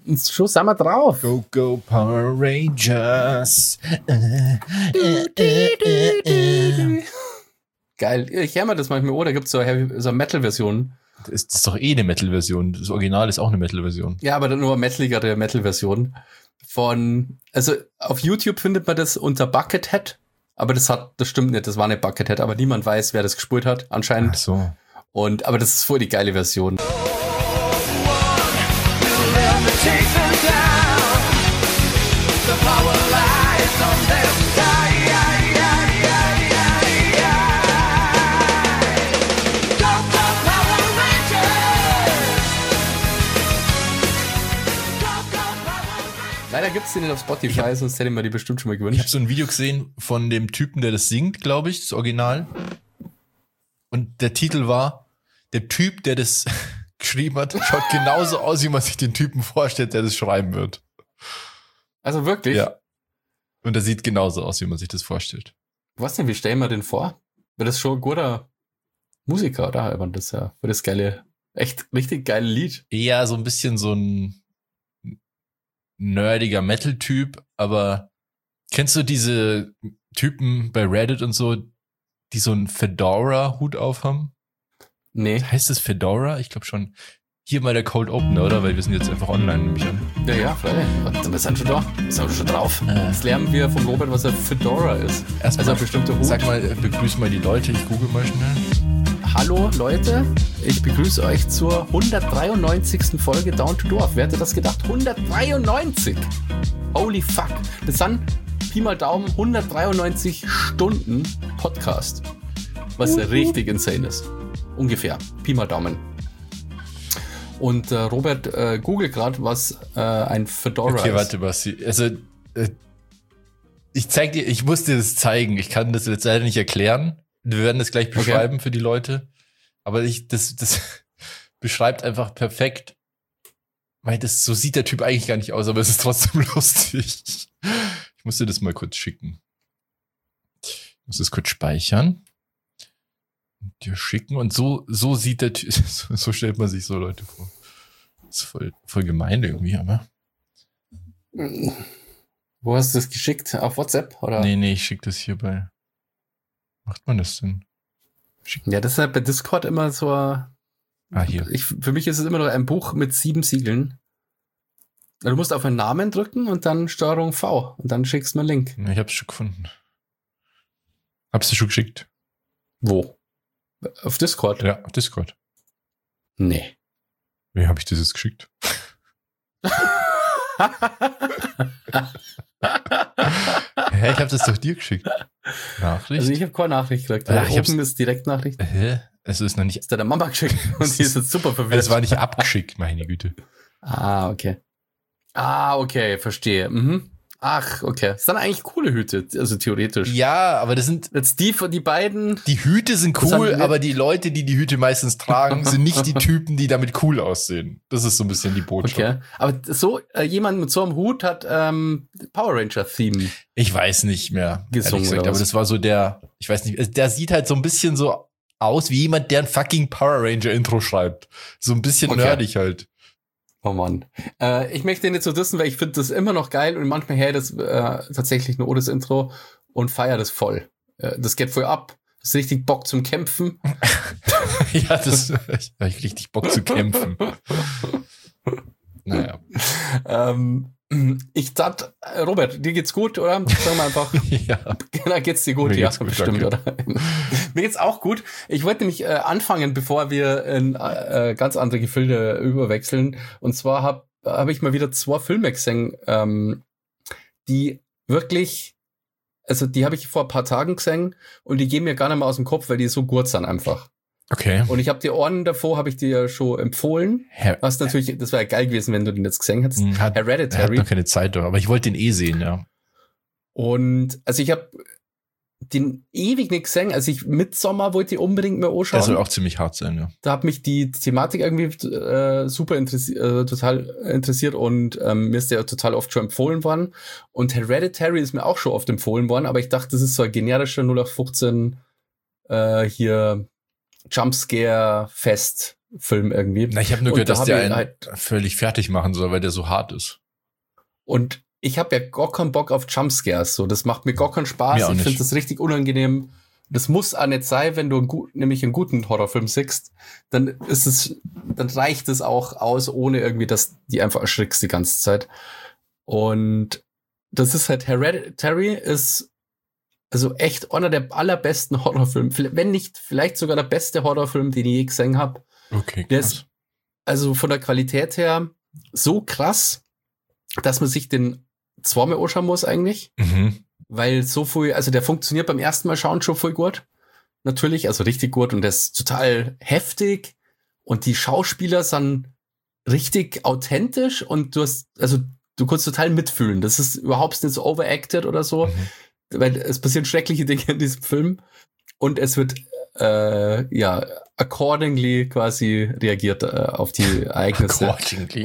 Schon sind wir drauf. Go, go, Power Rangers. Geil. Ich höre mir das manchmal, da gibt es so eine Metal-Version. Das ist doch eine Metal-Version. Das Original ist auch eine Metal-Version. Ja, aber dann nur metaligere Metal-Version. Also auf YouTube findet man das unter Buckethead, aber das stimmt nicht, das war nicht Buckethead, aber niemand weiß, wer das gespielt hat, anscheinend. Ach so. Aber das ist voll die geile Version. Leider gibt es den nicht auf Spotify, sonst hätte ich mir die bestimmt schon mal gewünscht. Ich habe so ein Video gesehen von dem Typen, der das singt, glaube ich, das Original. Und der Titel war, der Typ, der das geschrieben hat, schaut genauso aus, wie man sich den Typen vorstellt, der das schreiben wird. Also wirklich? Ja. Und er sieht genauso aus, wie man sich das vorstellt. Was denn, wie stellen wir den vor? Wäre das schon ein guter Musiker, oder? Aber das ja für das geile, echt richtig geile Lied. Eher so ein bisschen so ein nerdiger Metal-Typ, aber kennst du diese Typen bei Reddit und so, die so einen Fedora-Hut aufhaben? Nee. Heißt das Fedora? Ich glaube schon. Hier mal der Cold Opener, oder? Weil wir sind jetzt einfach online, nehme ich an. Ja, freilich. Wir sind schon da. Wir sind schon drauf. Jetzt lernen wir vom Robert, was ein Fedora ist. Erstmal, also ein bestimmter Hut. Sag mal, begrüß mal die Leute. Ich google mal schnell. Hallo Leute, ich begrüße euch zur 193. Folge Down to Dorf. Wer hätte das gedacht? 193! Holy fuck. Das sind Pi mal Daumen 193 Stunden Podcast. Was richtig insane ist. Ungefähr. Pi mal Daumen. Und Robert googelt gerade, was ein Fedora ist. Okay, warte, Basti. Also, ich zeig dir, ich muss dir das zeigen. Ich kann das jetzt leider nicht erklären. Wir werden das gleich beschreiben für die Leute. Aber das beschreibt einfach perfekt. Weil so sieht der Typ eigentlich gar nicht aus, aber es ist trotzdem lustig. Ich muss dir das mal kurz schicken. Ich muss das kurz speichern. Und dir schicken. Und so sieht der Typ, so stellt man sich so Leute vor. Das ist voll gemein irgendwie, aber. Wo hast du das geschickt? Auf WhatsApp? Oder? Nee, ich schicke das hier bei. Macht man das denn? Ja, das ist halt bei Discord immer so. Hier. Für mich ist es immer noch ein Buch mit 7 Siegeln. Du musst auf einen Namen drücken und dann Steuerung V und dann schickst du mir einen Link. Ich hab's schon gefunden. Hab's dir schon geschickt? Wo? Auf Discord? Ja, auf Discord. Nee. Wie habe ich das jetzt geschickt? Hä, ich habe das doch dir geschickt. Nachricht? Also ich habe keine Nachricht gekriegt. Ich Oben ist Direktnachricht. Hä? Es ist noch nicht. Ist der Mama geschickt und die ist jetzt super verwirrt. Es war nicht abgeschickt, meine Güte. Okay, verstehe. Mhm. Ach, okay. Das sind eigentlich coole Hüte, also theoretisch. Ja, aber das sind jetzt die beiden. Die Hüte sind cool, aber die Leute, die Hüte meistens tragen, sind nicht die Typen, die damit cool aussehen. Das ist so ein bisschen die Botschaft. Okay, aber so jemand mit so einem Hut hat Power Ranger Theme. Ich weiß nicht mehr gesungen, gesagt, aber das war so ich weiß nicht, der sieht halt so ein bisschen so aus wie jemand, der ein fucking Power Ranger Intro schreibt. So ein bisschen nerdig halt. Oh Mann. Ich möchte nicht so wissen, weil ich finde das immer noch geil und manchmal her das tatsächlich nur das Intro und feier das voll. Das geht voll ab. Das ist richtig Bock zum Kämpfen. Ja, ich hab richtig Bock zu kämpfen. Naja. Ich dachte, Robert, dir geht's gut, oder? Sag mal einfach. Ja. Da geht's dir gut, Mir ja, geht's gut, bestimmt, danke. oder? Mir geht's auch gut. Ich wollte nämlich anfangen, bevor wir in ganz andere Gefilde überwechseln. Und zwar hab ich mal wieder 2 Filme gesehen, die wirklich, also die habe ich vor ein paar Tagen gesehen und die gehen mir gar nicht mehr aus dem Kopf, weil die so gut sind einfach. Okay. Und ich habe die Ohren davor, habe ich dir ja schon empfohlen. Was natürlich, das wäre ja geil gewesen, wenn du den jetzt gesehen hättest. Er hat noch keine Zeit, aber ich wollte den sehen, ja. Und also ich habe den ewig nicht gesehen. Also Midsommar wollte ich unbedingt mal anschauen. Der soll auch ziemlich hart sein, ja. Da hat mich die Thematik irgendwie super total interessiert und mir ist der total oft schon empfohlen worden. Und Hereditary ist mir auch schon oft empfohlen worden, aber ich dachte, das ist so ein generischer 0815 hier Jumpscare-Fest Film irgendwie. Na, ich habe nur Und gehört, dass da der hab ich einen halt- völlig fertig machen soll, weil der so hart ist. Und ich habe ja gar keinen Bock auf Jumpscares. So, das macht mir gar keinen Spaß. Mir auch Ich nicht. finde das richtig unangenehm. Das muss auch nicht sein, wenn du nämlich einen guten Horrorfilm siehst, dann reicht es auch aus, ohne irgendwie, dass die einfach erschrickst die ganze Zeit. Und das ist halt Hereditary ist also echt einer der allerbesten Horrorfilme, wenn nicht vielleicht sogar der beste Horrorfilm, den ich je gesehen habe. Okay, Der krass. ist also von der Qualität her so krass, dass man sich den zweimal anschauen muss eigentlich. Mhm. Weil so viel, also der funktioniert beim ersten Mal schauen schon voll gut. Natürlich, also richtig gut und der ist total heftig und die Schauspieler sind richtig authentisch und du kannst total mitfühlen. Das ist überhaupt nicht so overacted oder so, weil es passieren schreckliche Dinge in diesem Film und es wird accordingly quasi reagiert auf die Ereignisse. Accordingly.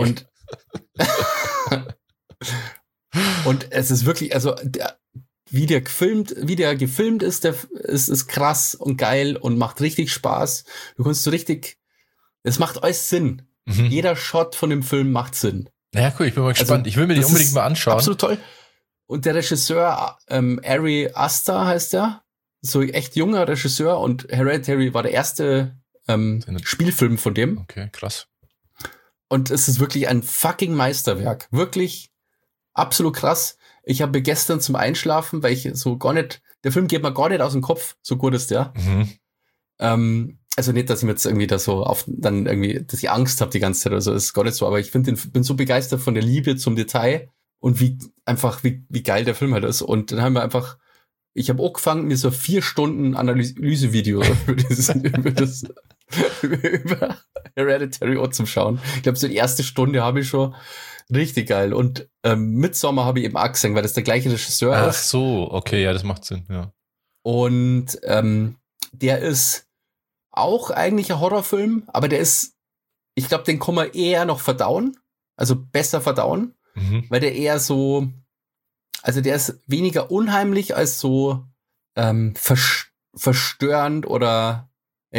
Und es ist wirklich, also wie der gefilmt ist, ist krass und geil und macht richtig Spaß. Es macht alles Sinn. Mhm. Jeder Shot von dem Film macht Sinn. Naja, cool, ich bin mal gespannt. Ich will mir den das unbedingt ist mal anschauen. Absolut toll. Und der Regisseur, Ari Aster heißt er, so echt junger Regisseur und Hereditary war der erste Spielfilm von dem. Okay, krass. Und es ist wirklich ein fucking Meisterwerk. Wirklich absolut krass. Ich habe gestern zum Einschlafen, weil ich so gar nicht, der Film geht mir gar nicht aus dem Kopf, so gut ist der. Mhm. Also nicht, dass ich mir jetzt irgendwie dass ich Angst habe die ganze Zeit oder so, ist gar nicht so, aber ich bin so begeistert von der Liebe zum Detail und wie geil der Film halt ist. Und dann haben wir ich habe angefangen, mir so 4 Stunden Analysevideo über Hereditary zum Schauen. Ich glaube, so die erste Stunde habe ich schon richtig geil. Und Midsommar habe ich eben auch gesehen, weil das der gleiche Regisseur Ach ist. so, okay, ja, das macht Sinn, ja. Und der ist auch eigentlich ein Horrorfilm, aber ich glaube, den kann man eher noch verdauen, also besser verdauen, weil der eher so, also der ist weniger unheimlich als so verstörend oder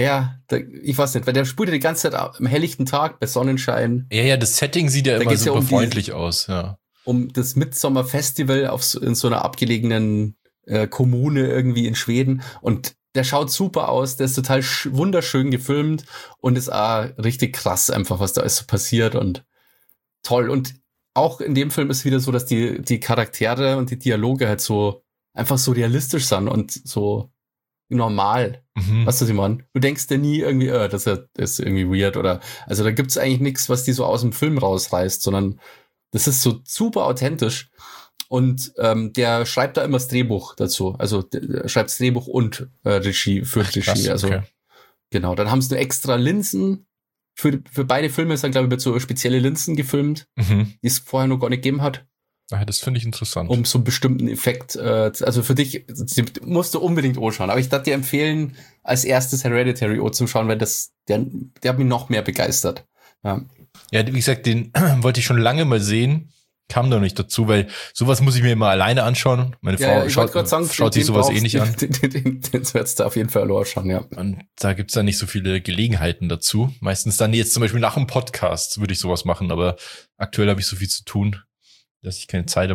ich weiß nicht, weil der spielt ja die ganze Zeit am helllichten Tag bei Sonnenschein. Ja, das Setting sieht ja Da immer geht's ja super um freundlich aus, ja. Um das Midsommar Festival in so einer abgelegenen Kommune irgendwie in Schweden und der schaut super aus, der ist total wunderschön gefilmt und ist auch richtig krass einfach, was da alles so passiert und toll. Und auch in dem Film ist wieder so, dass die Charaktere und die Dialoge halt so einfach so realistisch sind und so normal. Weißt du, was ich meine? Du denkst dir nie irgendwie, das ist irgendwie weird oder, also da gibt's eigentlich nichts, was die so aus dem Film rausreißt, sondern das ist so super authentisch. Und der schreibt da immer das Drehbuch dazu. Also der schreibt das Drehbuch und Regie. Krass, Also okay. genau, dann haben sie nur extra Linsen. Für beide Filme ist dann, glaube ich, mit so spezielle Linsen gefilmt, die es vorher noch gar nicht gegeben hat. Ja, das finde ich interessant. Um so einen bestimmten Effekt, also für dich musst du unbedingt anschauen. Aber ich darf dir empfehlen, als erstes Hereditary zu schauen, weil der hat mich noch mehr begeistert. Ja, wie gesagt, den wollte ich schon lange mal sehen. Kam da nicht dazu, weil sowas muss ich mir immer alleine anschauen. Meine Frau schaut sich sowas eh nicht an. Den sollst du auf jeden Fall anschauen, ja. Und da gibt's dann nicht so viele Gelegenheiten dazu. Meistens dann jetzt zum Beispiel nach dem Podcast würde ich sowas machen, aber aktuell habe ich so viel zu tun, dass ich keine Zeit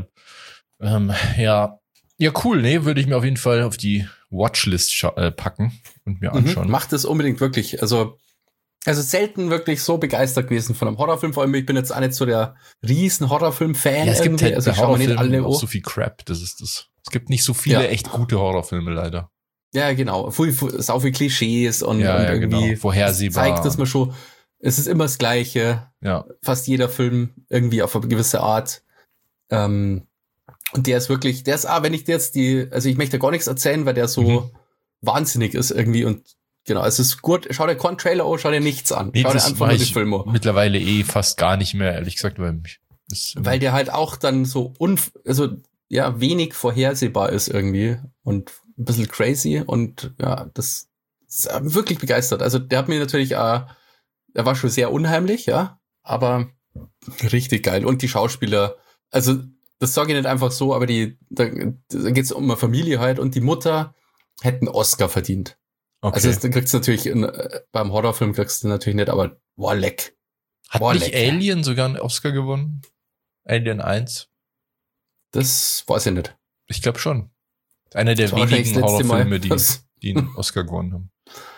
habe. Ja, cool, würde ich mir auf jeden Fall auf die Watchlist packen und mir anschauen. Macht es unbedingt wirklich, also selten wirklich so begeistert gewesen von einem Horrorfilm. Vor allem, ich bin jetzt auch nicht so der riesen Horrorfilm-Fan. Ja, es gibt halt also bei Horrorfilmen auch so viel Crap. Das ist das. Es gibt nicht so viele echt gute Horrorfilme, leider. Ja, genau. Sau viel Klischees und irgendwie genau. Vorhersehbar. Zeigt, dass man schon, es ist immer das Gleiche. Ja. Fast jeder Film irgendwie auf eine gewisse Art. Und der ist wirklich, wenn ich dir jetzt also ich möchte gar nichts erzählen, weil der so wahnsinnig ist irgendwie und genau, es ist gut. Schau dir keinen Trailer an, schau dir nichts an. Nee, schau dir einfach nur die Filme an. Mittlerweile fast gar nicht mehr, ehrlich gesagt, weil der halt auch dann so wenig vorhersehbar ist irgendwie und ein bisschen crazy und ja, das ist wirklich begeistert. Also der hat mir natürlich, der war schon sehr unheimlich, ja, aber richtig geil. Und die Schauspieler, also das sage ich nicht einfach so, aber da geht's um eine Familie halt und die Mutter hätte einen Oscar verdient. Also du kriegst natürlich, beim Horrorfilm kriegst du natürlich nicht, aber boah, leck. Hat nicht Alien sogar einen Oscar gewonnen? Alien 1? Das weiß ich nicht. Ich glaube schon. Einer der wenigen Horrorfilme, die einen Oscar gewonnen haben.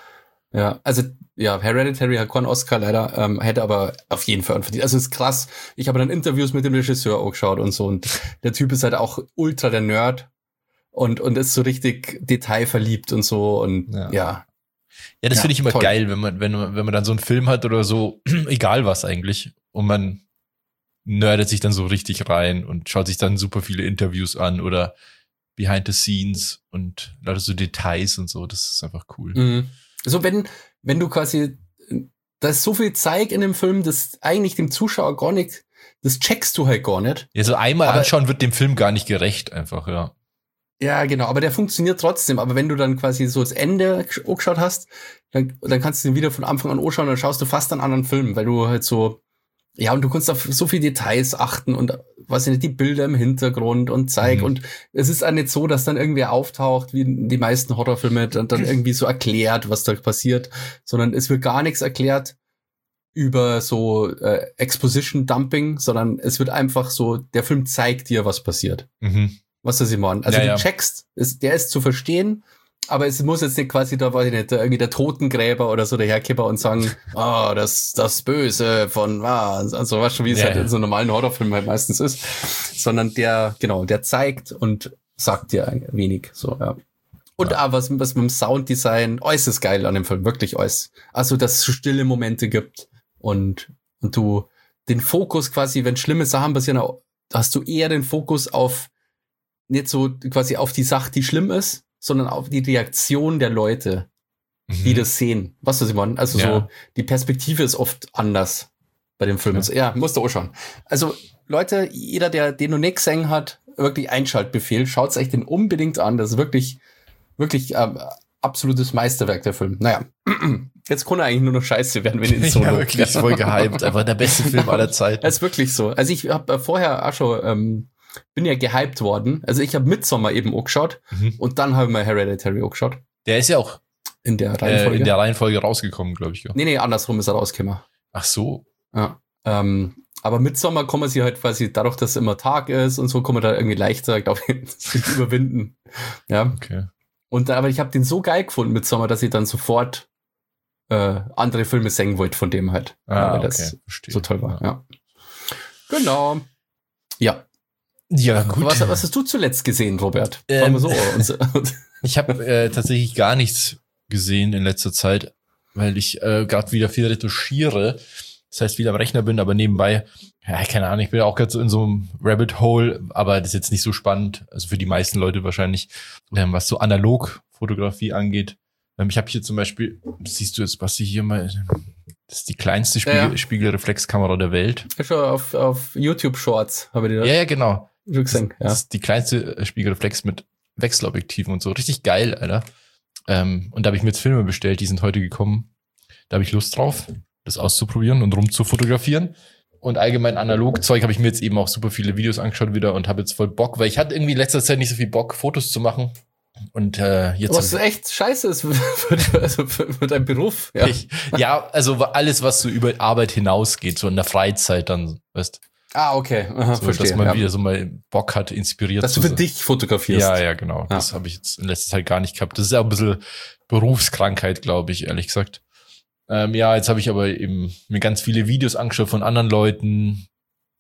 Ja, also ja, Hereditary hat keinen Oscar leider, hätte aber auf jeden Fall verdient. Also ist krass. Ich habe dann Interviews mit dem Regisseur auch geschaut und so und der Typ ist halt auch ultra der Nerd und ist so richtig detailverliebt und so und ja. Ja, das finde ich immer toll. Geil, wenn man dann so einen Film hat oder so, egal was eigentlich, und man nerdet sich dann so richtig rein und schaut sich dann super viele Interviews an oder Behind the Scenes und lauter so Details und so, das ist einfach cool. Mhm. So, wenn du quasi, da ist so viel Zeug in dem Film, das eigentlich dem Zuschauer gar nicht, das checkst du halt gar nicht. Ja, so einmal anschauen wird dem Film gar nicht gerecht einfach, ja. Ja, genau, aber der funktioniert trotzdem. Aber wenn du dann quasi so das Ende angeschaut hast, dann kannst du den wieder von Anfang an anschauen und dann schaust du fast einen anderen Film, weil du halt so, ja, und du kannst auf so viele Details achten und, weiß ich nicht, die Bilder im Hintergrund und Zeug. Und es ist auch nicht so, dass dann irgendwer auftaucht, wie die meisten Horrorfilme, dann irgendwie so erklärt, was da passiert, sondern es wird gar nichts erklärt über so Exposition-Dumping, sondern es wird einfach so, der Film zeigt dir, was passiert. Was das immer. Also du checkst, der ist zu verstehen, aber es muss jetzt nicht quasi da, weiß ich nicht, irgendwie der Totengräber oder so daherkippen und sagen, das Böse von, also weißt du, wie es halt in so normalen Horrorfilmen halt meistens ist, sondern der zeigt und sagt dir wenig, so, ja. Und was mit dem Sounddesign äußerst geil an dem Film, wirklich äußerst. Also, dass es so stille Momente gibt und du den Fokus quasi, wenn schlimme Sachen passieren, hast du eher den Fokus auf, nicht so quasi auf die Sache, die schlimm ist, sondern auf die Reaktion der Leute, die das sehen. Was ich meine? Also so, die Perspektive ist oft anders bei dem Film. Ja, musst du auch schauen. Also Leute, jeder, der den noch nicht gesehen hat, wirklich Einschaltbefehl, schaut euch den unbedingt an. Das ist wirklich, wirklich absolutes Meisterwerk, der Film. Naja, jetzt kann er eigentlich nur noch scheiße werden, wenn ihn so wirklich voll gehypt. Einfach der beste Film aller Zeiten. Das ist wirklich so. Also ich habe vorher auch schon bin ja gehypt worden. Also ich habe Midsommar eben auch geschaut und dann habe ich mal Hereditary auch geschaut. Der ist ja auch in der Reihenfolge rausgekommen, glaube ich. Ja. Nee, andersrum ist er rausgekommen. Ach so. Ja. Aber Midsommar kann man sich halt quasi, dadurch, dass es immer Tag ist und so, kann man da irgendwie leichter, glaube ich, überwinden. Ja. Okay. Aber ich habe den so geil gefunden, Midsommar, dass ich dann sofort andere Filme singen wollte von dem halt. Weil das so toll war. Ja. Genau. Ja. Ja, gut. Was hast du zuletzt gesehen, Robert? So. Ich habe tatsächlich gar nichts gesehen in letzter Zeit, weil ich gerade wieder viel retuschiere. Das heißt, viel am Rechner bin, aber nebenbei, ja, keine Ahnung, ich bin ja auch gerade so in so einem Rabbit Hole, aber das ist jetzt nicht so spannend, also für die meisten Leute wahrscheinlich, was so Analogfotografie angeht. Ich habe hier zum Beispiel, siehst du jetzt, was ich hier mal, das ist die kleinste Spiegelreflexkamera der Welt. Schon auf YouTube Shorts habe ich dir das. Ja, genau. Gesehen, das ist die kleinste Spiegelreflex mit Wechselobjektiven und so. Richtig geil, Alter. Und da habe ich mir jetzt Filme bestellt, die sind heute gekommen. Da habe ich Lust drauf, das auszuprobieren und rumzufotografieren. Und allgemein Analogzeug habe ich mir jetzt eben auch super viele Videos angeschaut wieder und habe jetzt voll Bock, weil ich hatte irgendwie in letzter Zeit nicht so viel Bock, Fotos zu machen. Und jetzt. Was echt scheiße ist für deinen Beruf. Ja. Also alles, was so über Arbeit hinausgeht, so in der Freizeit dann, weißt du. Okay. Aha, so, verstehe. Dass man wieder so mal Bock hat, inspiriert dass du für dich fotografierst. Ja, genau. Ja. Das habe ich jetzt in letzter Zeit gar nicht gehabt. Das ist ja ein bisschen Berufskrankheit, glaube ich, ehrlich gesagt. Jetzt habe ich aber eben mir ganz viele Videos angeschaut von anderen Leuten,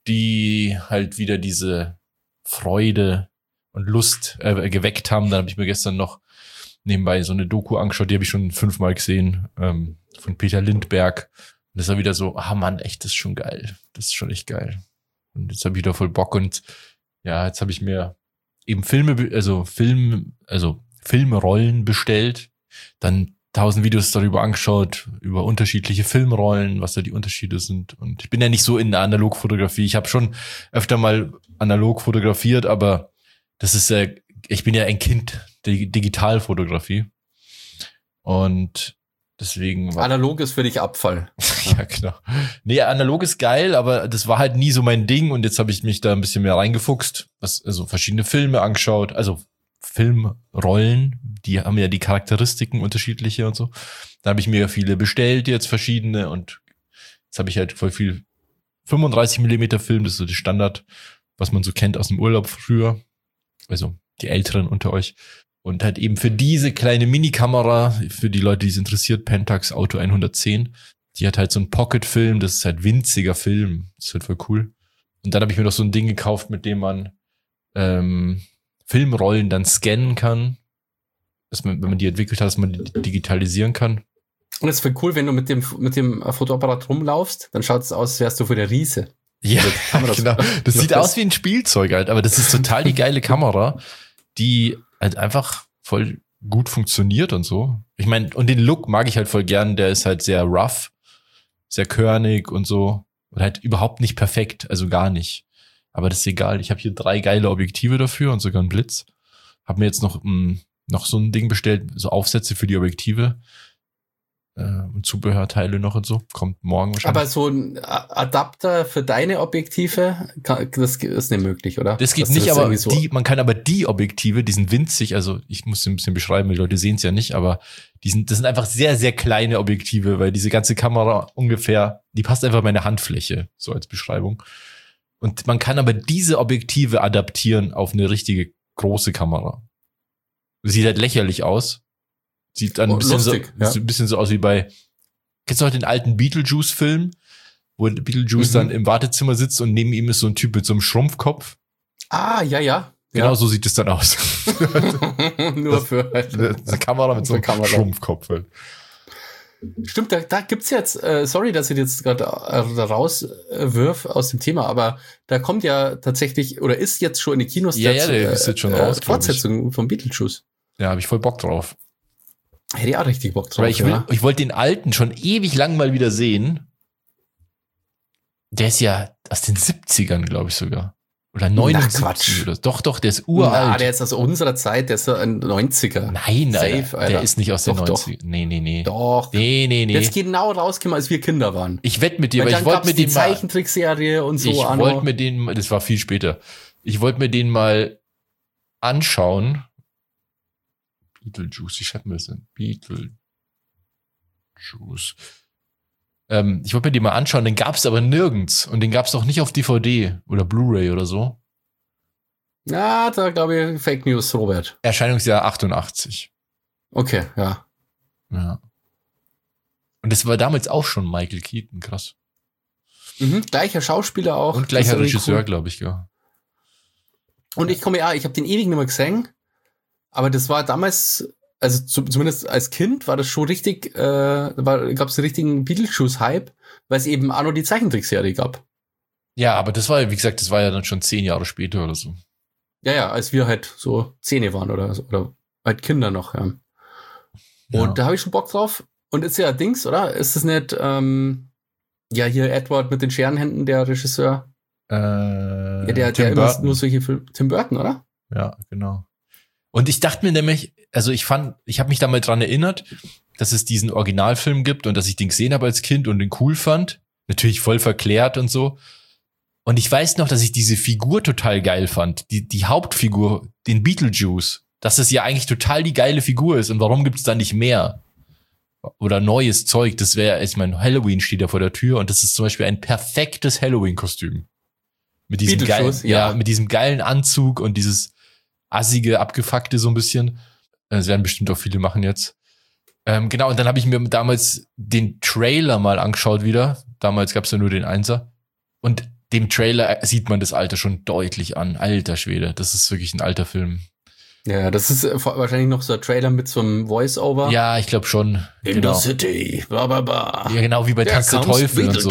die halt wieder diese Freude und Lust geweckt haben. Dann habe ich mir gestern noch nebenbei so eine Doku angeschaut, die habe ich schon 5-mal gesehen, von Peter Lindbergh. Und das war wieder so, Mann, echt, das ist schon geil. Das ist schon echt geil. Und jetzt habe ich wieder voll Bock und ja, jetzt habe ich mir eben Filmrollen bestellt, dann 1000 Videos darüber angeschaut, über unterschiedliche Filmrollen, was da die Unterschiede sind. Und ich bin ja nicht so in der Analogfotografie. Ich habe schon öfter mal analog fotografiert, aber das ist ich bin ja ein Kind der Digitalfotografie. Und deswegen analog ist für dich Abfall. Ja, genau. Nee, analog ist geil, aber das war halt nie so mein Ding und jetzt habe ich mich da ein bisschen mehr reingefuchst, also verschiedene Filme angeschaut, also Filmrollen, die haben ja die Charakteristiken unterschiedliche und so. Da habe ich mir viele bestellt, jetzt verschiedene, und jetzt habe ich halt voll viel 35mm Film, das ist so die Standard, was man so kennt aus dem Urlaub früher. Also die Älteren unter euch. Und halt eben für diese kleine Mini-Kamera, für die Leute, die es interessiert, Pentax Auto 110, die hat halt so einen Pocket-Film, das ist halt winziger Film. Das ist halt voll cool. Und dann habe ich mir noch so ein Ding gekauft, mit dem man Filmrollen dann scannen kann. Dass man, wenn man die entwickelt hat, dass man die digitalisieren kann. Und es wäre cool, wenn du mit dem Fotoapparat rumlaufst, dann schaut es aus, als wärst du vor der Riese. Ja, genau. Das sieht aus wie ein Spielzeug halt, aber das ist total die geile Kamera, die halt einfach voll gut funktioniert und so. Ich meine, und den Look mag ich halt voll gern, der ist halt sehr rough, sehr körnig und so. Und halt überhaupt nicht perfekt, also gar nicht. Aber das ist egal. Ich habe hier 3 geile Objektive dafür und sogar einen Blitz. Hab mir jetzt noch so ein Ding bestellt, so Aufsätze für die Objektive. Und Zubehörteile noch und so. Kommt morgen wahrscheinlich. Aber so ein Adapter für deine Objektive, das ist nicht möglich, oder? Das geht nicht, aber so man kann aber die Objektive, die sind winzig, also ich muss sie ein bisschen beschreiben, die Leute sehen es ja nicht, aber das sind einfach sehr, sehr kleine Objektive, weil diese ganze Kamera ungefähr, die passt einfach in meine Handfläche, so als Beschreibung. Und man kann aber diese Objektive adaptieren auf eine richtige große Kamera. Das sieht halt lächerlich aus. Sieht dann ein bisschen so aus wie bei, kennst du noch den alten Beetlejuice-Film, wo Beetlejuice dann im Wartezimmer sitzt und neben ihm ist so ein Typ mit so einem Schrumpfkopf? Ah, ja. Genau so sieht es dann aus. Nur für eine Kamera mit so einem Schrumpfkopf halt. Stimmt, da gibt's jetzt, sorry, dass ich jetzt gerade rauswirf aus dem Thema, aber da kommt ja tatsächlich, oder ist jetzt schon in den Kinos der ist jetzt schon raus, Fortsetzung von Beetlejuice. Ja, habe ich voll Bock drauf. Hätte ich auch richtig Bock drauf. Weil ich wollte den alten schon ewig lang mal wieder sehen. Der ist ja aus den 70ern, glaube ich sogar. Oder 79 oder so. Doch, der ist uralt. Na, der ist aus unserer Zeit, der ist so ein 90er. Nein, Safe, Alter. Der ist nicht aus den 90ern. Nee. Doch. Nee. Der ist genau rausgekommen, als wir Kinder waren. Ich wette mit dir, weil ich wollte mit dem die Zeichentrickserie und so. Ich wollte mir den, das war viel später. Ich wollte mir den mal anschauen. Beetlejuice, wie schreibt man das denn? Beetlejuice. Ich wollte mir den mal anschauen, den gab's aber nirgends. Und den gab's auch nicht auf DVD oder Blu-ray oder so. Ja, da glaube ich Fake News, Robert. Erscheinungsjahr 88. Okay, ja. Und das war damals auch schon Michael Keaton, krass. Gleicher Schauspieler auch. Und gleicher Regisseur, glaube ich, ja. Und ich habe den ewig nicht mehr gesehen. Aber das war damals, also zumindest als Kind war das schon richtig, gab es einen richtigen Beetlejuice-Hype, weil es eben auch noch die Zeichentrickserie gab. Ja, aber das war, wie gesagt, das war ja dann schon 10 Jahre später oder so. Ja, als wir halt so 10 waren oder halt Kinder noch, ja. Und da habe ich schon Bock drauf. Und ist ja Dings, oder? Ist es nicht, hier Edward mit den Scherenhänden, der Regisseur? Der immer nur solche Filme. Tim Burton, oder? Ja, genau. Und ich dachte mir nämlich, also ich habe mich da mal dran erinnert, dass es diesen Originalfilm gibt und dass ich den gesehen habe als Kind und den cool fand. Natürlich voll verklärt und so. Und ich weiß noch, dass ich diese Figur total geil fand. Die Hauptfigur, den Beetlejuice. Dass es ja eigentlich total die geile Figur ist. Und warum gibt's da nicht mehr? Oder neues Zeug. Das wäre, ich meine, Halloween steht ja vor der Tür und das ist zum Beispiel ein perfektes Halloween-Kostüm. Mit diesem mit diesem geilen Anzug und dieses assige, abgefuckte so ein bisschen. Das werden bestimmt auch viele machen jetzt. Genau, und dann habe ich mir damals den Trailer mal angeschaut wieder. Damals gab es ja nur den Einser. Und dem Trailer sieht man das Alter schon deutlich an. Alter Schwede, das ist wirklich ein alter Film. Ja, das ist wahrscheinlich noch so ein Trailer mit so einem Voice-Over. Ja, ich glaube schon. In the city, bla bla bla. Ja, genau, wie bei Tanz der Teufel und so.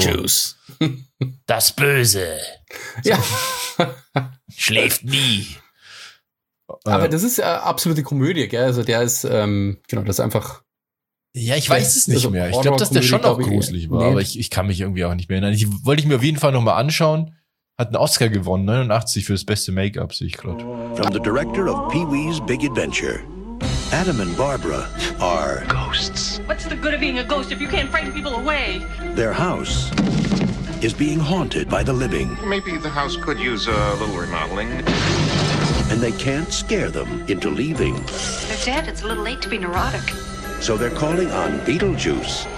Das Böse. Ja. Schläft nie. Aber das ist ja absolute Komödie, gell? Also der ist, das ist einfach. Ja, ich weiß es nicht mehr. Ich glaube, dass der schon auch gruselig war, aber ich kann mich irgendwie auch nicht mehr erinnern. Wollte ich mir auf jeden Fall nochmal anschauen. Hat einen Oscar gewonnen, 89 für das beste Make-up, sehe ich gerade. From the director of Pee-wee's Big Adventure, Adam and Barbara are ghosts. What's the good of being a ghost if you can't frighten people away? Their house is being haunted by the living. Maybe the house could use a little remodeling. and they can't scare them into leaving. They're dead. It's a little late to be neurotic. So they're calling on Beetlejuice,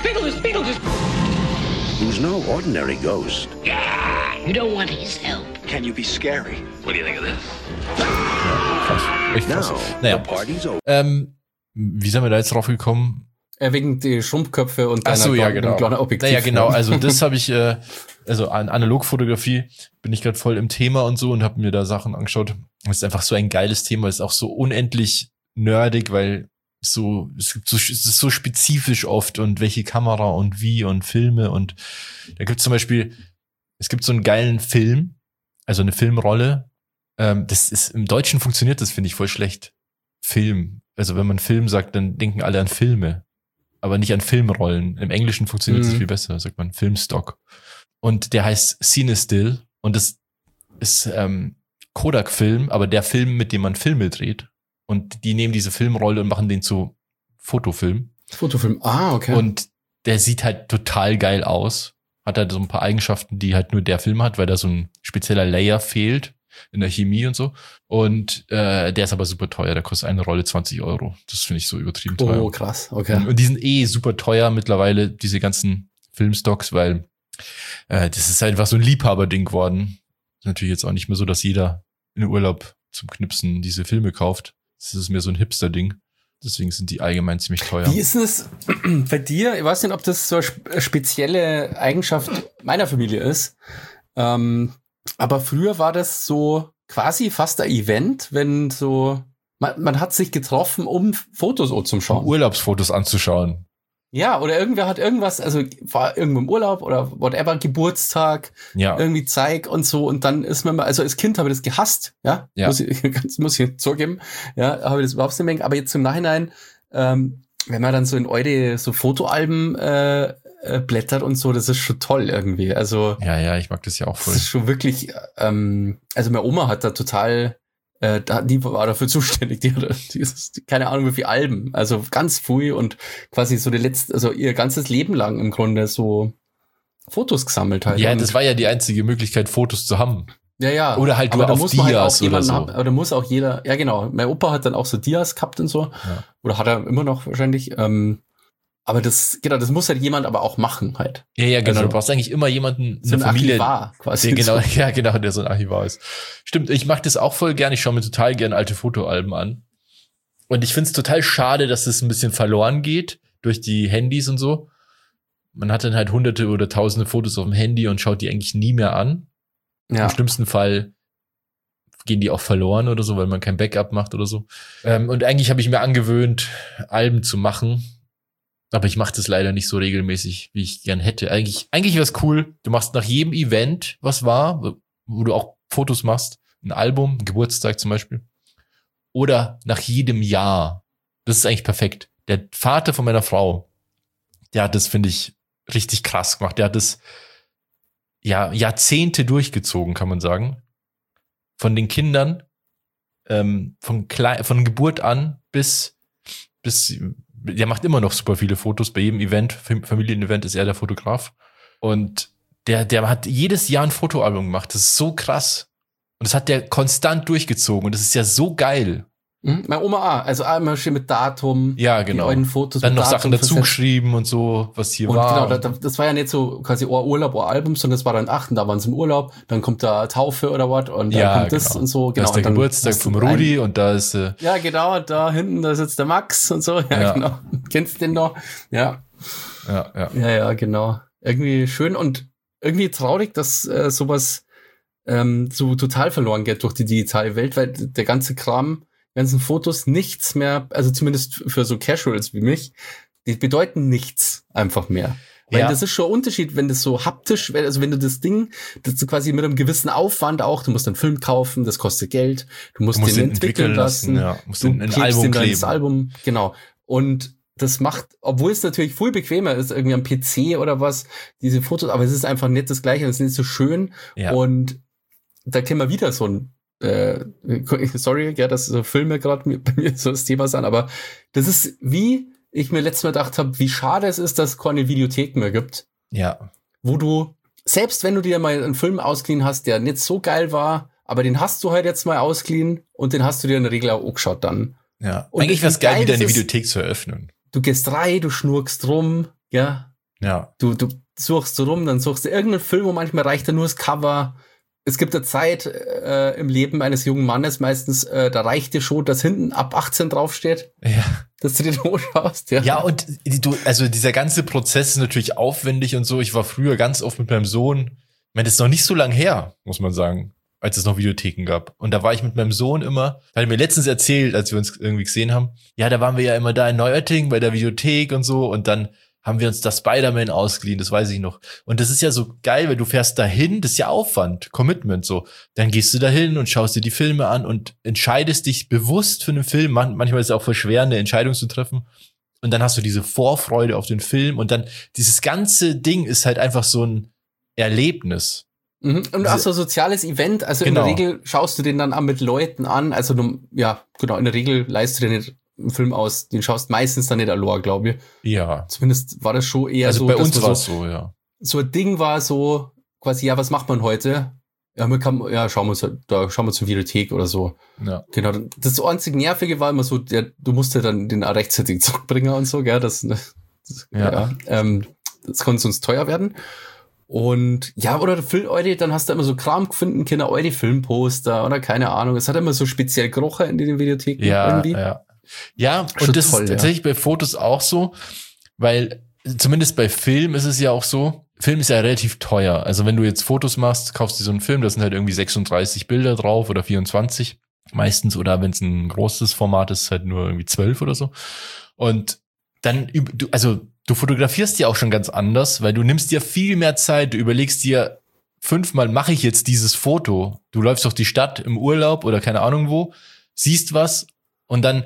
who's no ordinary ghost. You don't want his help. Can you be scary? What do you think of this? Krass. Echt krass. Now, Naja. the party's over. Wie sind wir da jetzt drauf gekommen? Wegen die Schrumpfköpfe und Ach so, ja, genau. kleiner Objektiv. Naja, genau. Also das habe ich, also an Analogfotografie bin ich gerade voll im Thema und so und habe mir da Sachen angeschaut. Das ist einfach so ein geiles Thema. Das ist auch so unendlich nerdig, weil es ist so spezifisch oft und welche Kamera und wie und Filme und da gibt es zum Beispiel, es gibt so einen geilen Film, also eine Filmrolle. Das ist im Deutschen funktioniert das, finde ich, voll schlecht. Film. Also wenn man Film sagt, dann denken alle an Filme, aber nicht an Filmrollen. Im Englischen funktioniert es viel besser, sagt man Filmstock. Und der heißt Scene Still und das ist Kodak-Film, aber der Film, mit dem man Filme dreht. Und die nehmen diese Filmrolle und machen den zu Fotofilm. Fotofilm, okay. Und der sieht halt total geil aus. Hat halt so ein paar Eigenschaften, die halt nur der Film hat, weil da so ein spezieller Layer fehlt in der Chemie und so. Und der ist aber super teuer. Der kostet eine Rolle 20 €. Das finde ich so übertrieben teuer. Oh, krass, okay. Und die sind super teuer mittlerweile, diese ganzen Filmstocks, weil das ist einfach so ein Liebhaberding geworden. Ist natürlich jetzt auch nicht mehr so, dass jeder in Urlaub zum Knipsen diese Filme kauft. Das ist mehr so ein Hipster-Ding. Deswegen sind die allgemein ziemlich teuer. Wie ist es bei dir? Ich weiß nicht, ob das so eine spezielle Eigenschaft meiner Familie ist. Aber früher war das so quasi fast ein Event, wenn so, man hat sich getroffen, um Fotos zum Schauen. Urlaubsfotos anzuschauen. Ja, oder irgendwer hat irgendwas, also war irgendwo im Urlaub oder whatever, Geburtstag, irgendwie Zeig und so. Und dann ist man mal, also als Kind habe ich das gehasst, ja. Muss ich zugeben, ja, habe ich das überhaupt nicht mehr. Aber jetzt im Nachhinein, wenn man dann so in eure so Fotoalben blättert und so, das ist schon toll irgendwie. Also ja, ich mag das ja auch voll. Das ist schon wirklich, also meine Oma hat da total, die war dafür zuständig, die keine Ahnung wie viele Alben, also ganz früh und quasi so also ihr ganzes Leben lang im Grunde so Fotos gesammelt halt. Ja, das war ja die einzige Möglichkeit, Fotos zu haben. Ja. Oder halt nur auf Dias oder so. Oder muss auch jeder, ja genau, mein Opa hat dann auch so Dias gehabt und so. Ja. Oder hat er immer noch wahrscheinlich. Aber das muss halt jemand aber auch machen halt. Ja, genau. Also, du brauchst eigentlich immer jemanden, so eine Familie, Archivar quasi. Genau, der so ein Archivar ist. Stimmt, ich mag das auch voll gern. Ich schaue mir total gern alte Fotoalben an. Und ich finde es total schade, dass es ein bisschen verloren geht durch die Handys und so. Man hat dann halt hunderte oder tausende Fotos auf dem Handy und schaut die eigentlich nie mehr an. Ja. Im schlimmsten Fall gehen die auch verloren oder so, weil man kein Backup macht oder so. Und eigentlich habe ich mir angewöhnt, Alben zu machen. Aber ich mache das leider nicht so regelmäßig, wie ich gern hätte. Eigentlich wäre es cool, du machst nach jedem Event, was war, wo du auch Fotos machst, ein Album, ein Geburtstag zum Beispiel. Oder nach jedem Jahr. Das ist eigentlich perfekt. Der Vater von meiner Frau, der hat das, finde ich, richtig krass gemacht. Der hat das Jahrzehnte durchgezogen, kann man sagen. Von den Kindern, von Geburt an bis der macht immer noch super viele Fotos bei jedem Event, Familienevent ist er der Fotograf. Und der hat jedes Jahr ein Fotoalbum gemacht. Das ist so krass. Und das hat der konstant durchgezogen. Und das ist ja so geil. Meine Oma also einmal schön mit Datum. Ja, genau. Die Fotos dann mit noch Datum Sachen dazu geschrieben und so, was hier und war. Genau, das war ja nicht so quasi Urlaub oder Album, sondern das war dann da waren sie im Urlaub, dann kommt da Taufe oder was und dann kommt das und so. Genau. Da ist der Geburtstag vom Rudi und da ist ja, genau, und da hinten, da sitzt der Max und so. Ja, genau. Kennst du den noch? Ja. Ja, genau. Irgendwie schön und irgendwie traurig, dass sowas so total verloren geht durch die digitale Welt, weil der ganze Kram, ganzen Fotos nichts mehr, also zumindest für so Casuals wie mich, die bedeuten nichts einfach mehr. Weil das ist schon ein Unterschied, wenn das so haptisch, also wenn du das Ding, das du quasi mit einem gewissen Aufwand auch, du musst einen Film kaufen, das kostet Geld, du musst den entwickeln lassen, musst den ein Album kleben. Das Album, genau. Und das macht, obwohl es natürlich viel bequemer ist, irgendwie am PC oder was, diese Fotos, aber es ist einfach nicht das Gleiche, es ist nicht so schön. Ja. Und da kennen wir wieder so ein sorry, dass so Filme gerade bei mir so das Thema sind, aber das ist, wie ich mir letztes Mal gedacht habe, wie schade es ist, dass es keine Videotheken mehr gibt. Ja. Wo du, selbst wenn du dir mal einen Film ausgeliehen hast, der nicht so geil war, aber den hast du halt jetzt mal ausgeliehen und den hast du dir in der Regel auch angeschaut dann. Ja, und eigentlich wäre es geil, wieder eine Videothek zu eröffnen. Du gehst rein, du schnurkst rum, ja. Ja. Du suchst so rum, dann suchst du irgendeinen Film und manchmal reicht da nur das Cover. Es gibt eine Zeit im Leben eines jungen Mannes meistens, da reicht dir schon, dass hinten ab 18 draufsteht, dass du dir den anschaust. Ja, und also dieser ganze Prozess ist natürlich aufwendig und so. Ich war früher ganz oft mit meinem Sohn, ich meine, das ist noch nicht so lang her, muss man sagen, als es noch Videotheken gab. Und da war ich mit meinem Sohn immer, weil er mir letztens erzählt, als wir uns irgendwie gesehen haben, ja, da waren wir ja immer da in Neuötting bei der Videothek und so und dann haben wir uns das Spider-Man ausgeliehen, das weiß ich noch. Und das ist ja so geil, weil du fährst dahin, das ist ja Aufwand, Commitment, so. Dann gehst du dahin und schaust dir die Filme an und entscheidest dich bewusst für einen Film. Manchmal ist es auch voll schwer, eine Entscheidung zu treffen. Und dann hast du diese Vorfreude auf den Film und dann dieses ganze Ding ist halt einfach so ein Erlebnis. Und auch so ein soziales Event, also in der Regel schaust du den dann auch mit Leuten an, also ja, genau, in der Regel leistest du dir nicht einen Film aus, den schaust meistens dann nicht allein, glaube ich. Ja. Zumindest war das schon eher also so. Also bei uns war es so, ja. So ein Ding war so, quasi, ja, was macht man heute? Ja, schauen wir zur Videothek oder so. Ja. Genau. Das einzige Nervige war immer so, du musst ja dann den auch rechtzeitig zurückbringen und so, gell, das konnte sonst teuer werden. Und ja, oder der Film, dann hast du immer so Kram gefunden, Kinder, Filmposter oder keine Ahnung. Es hat immer so speziell gerochen in den Videotheken irgendwie. Ja, und das ist tatsächlich bei Fotos auch so, weil zumindest bei Film ist es ja auch so, Film ist ja relativ teuer. Also wenn du jetzt Fotos machst, kaufst du so einen Film, da sind halt irgendwie 36 Bilder drauf oder 24 meistens, oder wenn es ein großes Format ist, halt nur irgendwie 12 oder so. Und dann, du fotografierst ja auch schon ganz anders, weil du nimmst dir viel mehr Zeit, du überlegst dir 5-mal, mache ich jetzt dieses Foto? Du läufst durch die Stadt im Urlaub oder keine Ahnung wo, siehst was und dann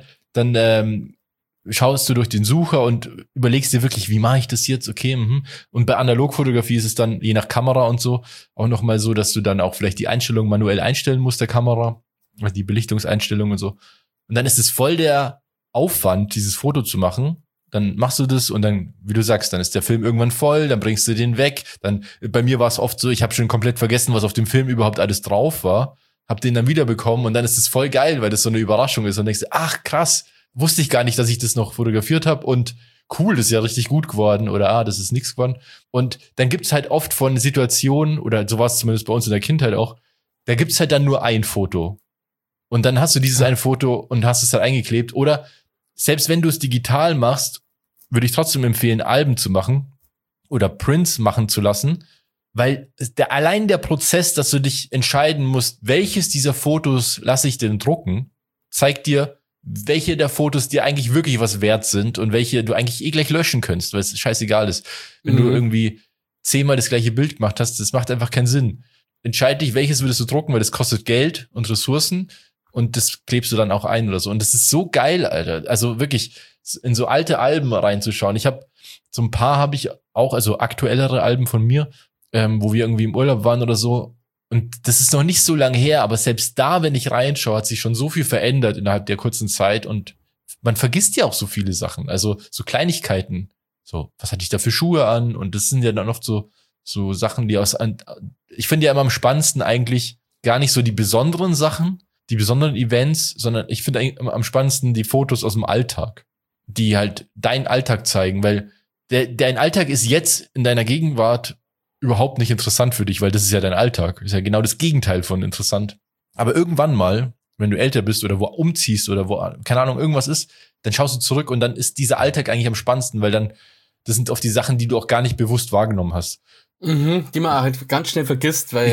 schaust du durch den Sucher und überlegst dir wirklich, wie mache ich das jetzt? Okay, Und bei Analogfotografie ist es dann, je nach Kamera und so, auch nochmal so, dass du dann auch vielleicht die Einstellung manuell einstellen musst der Kamera, also die Belichtungseinstellung und so. Und dann ist es voll der Aufwand, dieses Foto zu machen. Dann machst du das und dann, wie du sagst, dann ist der Film irgendwann voll, dann bringst du den weg. Dann, bei mir war es oft so, ich habe schon komplett vergessen, was auf dem Film überhaupt alles drauf war. Hab den dann wiederbekommen und dann ist es voll geil, weil das so eine Überraschung ist und denkst, ach krass, wusste ich gar nicht, dass ich das noch fotografiert habe und cool, das ist ja richtig gut geworden oder das ist nichts geworden. Und dann gibt's halt oft von Situationen, oder so war es zumindest bei uns in der Kindheit auch, da gibt's halt dann nur ein Foto. Und dann hast du dieses eine Foto und hast es halt eingeklebt. Oder selbst wenn du es digital machst, würde ich trotzdem empfehlen, Alben zu machen oder Prints machen zu lassen, weil allein der Prozess, dass du dich entscheiden musst, welches dieser Fotos lasse ich denn drucken, zeigt dir, welche der Fotos dir eigentlich wirklich was wert sind und welche du eigentlich gleich löschen könntest, weil es scheißegal ist. Wenn du irgendwie 10-mal das gleiche Bild gemacht hast, das macht einfach keinen Sinn. Entscheid dich, welches würdest du drucken, weil das kostet Geld und Ressourcen und das klebst du dann auch ein oder so. Und das ist so geil, Alter. Also wirklich in so alte Alben reinzuschauen. Ich habe so ein paar habe ich auch, also aktuellere Alben von mir, wo wir irgendwie im Urlaub waren oder so. Und das ist noch nicht so lange her, aber selbst da, wenn ich reinschaue, hat sich schon so viel verändert innerhalb der kurzen Zeit und man vergisst ja auch so viele Sachen. Also so Kleinigkeiten. So, was hatte ich da für Schuhe an? Und das sind ja dann oft so Sachen, die ich finde ja immer am spannendsten eigentlich gar nicht so die besonderen Sachen, die besonderen Events, sondern ich finde am spannendsten die Fotos aus dem Alltag, die halt deinen Alltag zeigen, weil dein Alltag ist jetzt in deiner Gegenwart überhaupt nicht interessant für dich, weil das ist ja dein Alltag. Ist ja genau das Gegenteil von interessant. Aber irgendwann mal, wenn du älter bist oder wo umziehst oder wo, keine Ahnung, irgendwas ist, dann schaust du zurück und dann ist dieser Alltag eigentlich am spannendsten, weil dann, das sind oft die Sachen, die du auch gar nicht bewusst wahrgenommen hast. Die man halt ganz schnell vergisst, weil...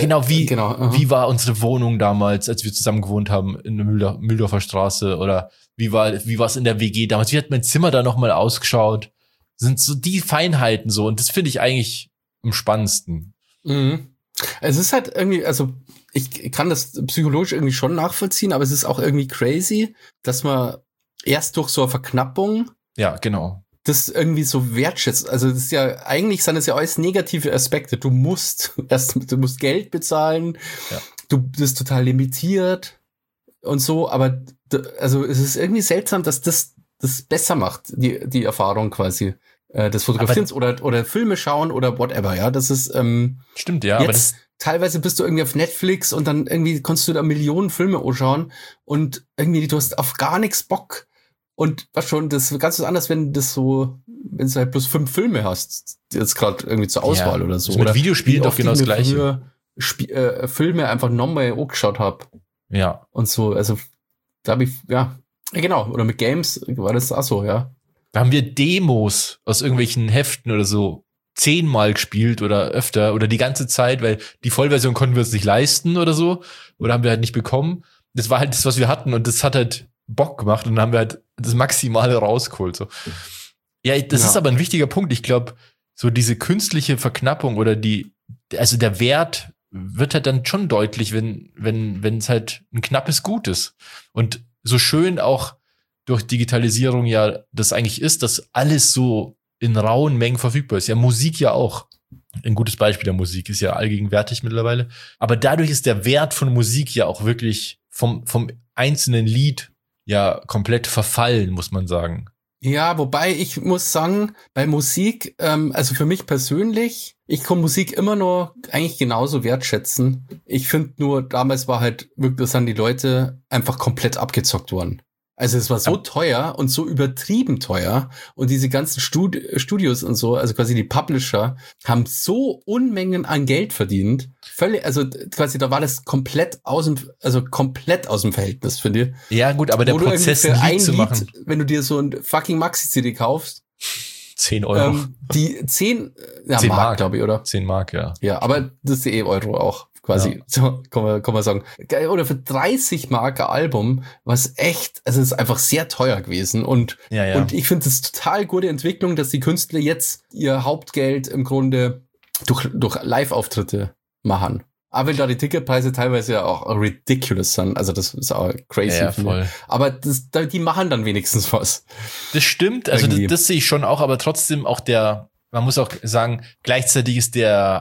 Wie war unsere Wohnung damals, als wir zusammen gewohnt haben in der Mühldorfer Straße, oder wie war es in der WG damals? Wie hat mein Zimmer da nochmal ausgeschaut? Das sind so die Feinheiten so, und das finde ich eigentlich am spannendsten. Es ist halt irgendwie, also ich kann das psychologisch irgendwie schon nachvollziehen, aber es ist auch irgendwie crazy, dass man erst durch so eine Verknappung das irgendwie so wertschätzt. Also das ist ja, eigentlich sind das ja alles negative Aspekte. Du musst Geld bezahlen, du bist total limitiert und so, aber also es ist irgendwie seltsam, dass das besser macht, die Erfahrung quasi. Das Fotografierens oder Filme schauen oder whatever, ja, das ist stimmt, ja, jetzt, teilweise bist du irgendwie auf Netflix und dann irgendwie kannst du da Millionen Filme anschauen und irgendwie du hast auf gar nichts Bock. Und was schon, das ist ganz anders, wenn du halt bloß 5 Filme hast, jetzt gerade irgendwie zur Auswahl oder so. Mit oder Videospielen doch genau das Gleiche. Filme einfach nochmal angeschaut habe. Ja. Und so, also da habe ich, ja, genau, oder mit Games war das auch so, ja. Da haben wir Demos aus irgendwelchen Heften oder so 10-mal gespielt oder öfter oder die ganze Zeit, weil die Vollversion konnten wir uns nicht leisten oder so oder haben wir halt nicht bekommen. Das war halt das, was wir hatten und das hat halt Bock gemacht und dann haben wir halt das Maximale rausgeholt. So. Ja, das ist aber ein wichtiger Punkt. Ich glaube, so diese künstliche Verknappung oder also der Wert wird halt dann schon deutlich, wenn es halt ein knappes Gut ist. Und so schön auch durch Digitalisierung ja das eigentlich ist, dass alles so in rauen Mengen verfügbar ist. Ja, Musik ja auch. Ein gutes Beispiel der Musik ist ja allgegenwärtig mittlerweile. Aber dadurch ist der Wert von Musik ja auch wirklich vom einzelnen Lied ja komplett verfallen, muss man sagen. Ja, wobei ich muss sagen, bei Musik, also für mich persönlich, ich kann Musik immer noch eigentlich genauso wertschätzen. Ich finde nur, damals war halt wirklich, sind die Leute einfach komplett abgezockt worden. Also es war so teuer und so übertrieben teuer und diese ganzen Studios und so, also quasi die Publisher, haben so Unmengen an Geld verdient. Völlig, also quasi da war das komplett aus dem Verhältnis, finde ich. Ja gut, aber der Prozess, ein Lied zu machen. Wenn du dir so ein fucking Maxi-CD kaufst, 10 Euro. Die 10 Mark, glaube ich, oder? 10 Mark, ja. Ja, aber das ist Euro auch. Quasi, ja. So kann man sagen. Oder für 30 Mark ein Album, was echt, also es ist einfach sehr teuer gewesen. Und ich finde es total gute Entwicklung, dass die Künstler jetzt ihr Hauptgeld im Grunde durch Live-Auftritte machen. Aber wenn da die Ticketpreise teilweise ja auch ridiculous sind, also das ist auch crazy. Ja, voll. Aber die machen dann wenigstens was. Das stimmt, also das sehe ich schon auch, aber trotzdem auch man muss auch sagen, gleichzeitig ist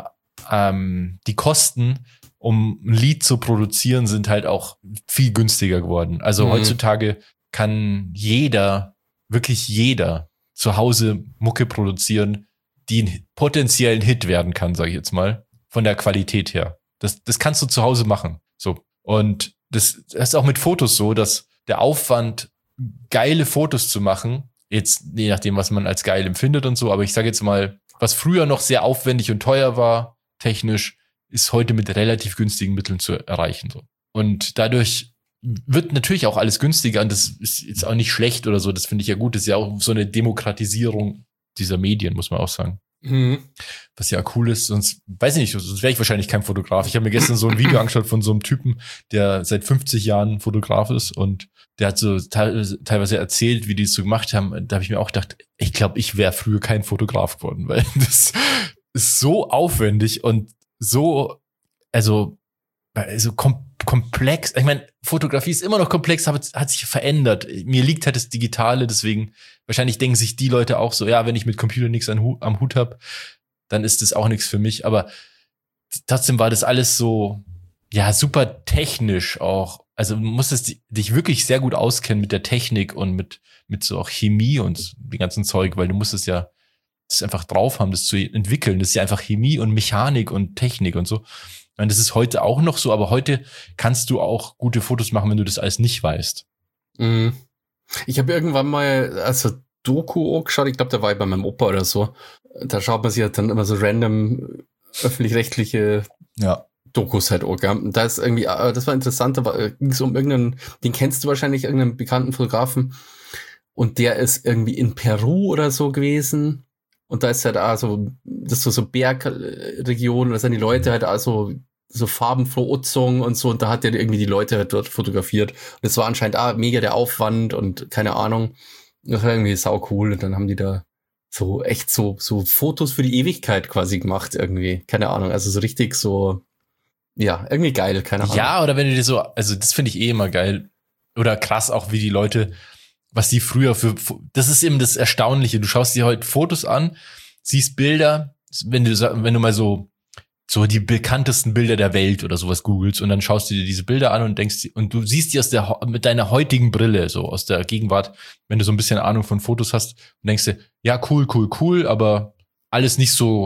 die Kosten, um ein Lied zu produzieren, sind halt auch viel günstiger geworden. Also heutzutage kann wirklich jeder zu Hause Mucke produzieren, die einen potenziellen Hit werden kann, sage ich jetzt mal, von der Qualität her. Das kannst du zu Hause machen. So. Und das ist auch mit Fotos so, dass der Aufwand, geile Fotos zu machen, jetzt je nachdem, was man als geil empfindet und so, aber ich sage jetzt mal, was früher noch sehr aufwendig und teuer war, technisch, ist heute mit relativ günstigen Mitteln zu erreichen. So. Und dadurch wird natürlich auch alles günstiger und das ist jetzt auch nicht schlecht oder so, das finde ich ja gut, das ist ja auch so eine Demokratisierung dieser Medien, muss man auch sagen. Was ja cool ist, sonst weiß ich nicht, sonst wäre ich wahrscheinlich kein Fotograf. Ich habe mir gestern so ein Video angeschaut von so einem Typen, der seit 50 Jahren Fotograf ist und der hat so teilweise erzählt, wie die es so gemacht haben. Da habe ich mir auch gedacht, ich glaube, ich wäre früher kein Fotograf geworden, weil das ist so aufwendig und so, also komplex. Ich meine, Fotografie ist immer noch komplex, aber hat sich verändert. Mir liegt halt das Digitale, deswegen wahrscheinlich denken sich die Leute auch so, ja, wenn ich mit Computer nichts am Hut habe, dann ist das auch nichts für mich. Aber trotzdem war das alles so, ja, super technisch auch. Also du musstest dich wirklich sehr gut auskennen mit der Technik und mit so auch Chemie und dem ganzen Zeug, weil du musstest ja das einfach drauf haben, das zu entwickeln. Das ist ja einfach Chemie und Mechanik und Technik und so. Ich meine, das ist heute auch noch so, aber heute kannst du auch gute Fotos machen, wenn du das alles nicht weißt. Ich habe irgendwann mal Doku angeschaut, ich glaube, da war ich bei meinem Opa oder so. Da schaut man sich halt dann immer so random öffentlich-rechtliche Dokus halt an. Und da ist irgendwie, das war interessant, da ging es um den kennst du wahrscheinlich, irgendeinen bekannten Fotografen. Und der ist irgendwie in Peru oder so gewesen. Und da ist halt auch das ist so Bergregion, da sind die Leute halt auch so Farbenverutzung und so. Und da hat er irgendwie die Leute halt dort fotografiert. Und es war anscheinend auch mega der Aufwand und keine Ahnung. Das war irgendwie sau cool. Und dann haben die da so echt so Fotos für die Ewigkeit quasi gemacht irgendwie. Keine Ahnung. Also so richtig so, ja, irgendwie geil, keine Ahnung. Ja, oder wenn du dir so, also das finde ich immer geil. Oder krass auch, wie die Leute, was die früher das ist eben das Erstaunliche. Du schaust dir heute Fotos an, siehst Bilder, wenn du mal so die bekanntesten Bilder der Welt oder sowas googelst und dann schaust du dir diese Bilder an und denkst, und du siehst die mit deiner heutigen Brille, so aus der Gegenwart, wenn du so ein bisschen Ahnung von Fotos hast und denkst dir, ja, cool, aber alles nicht so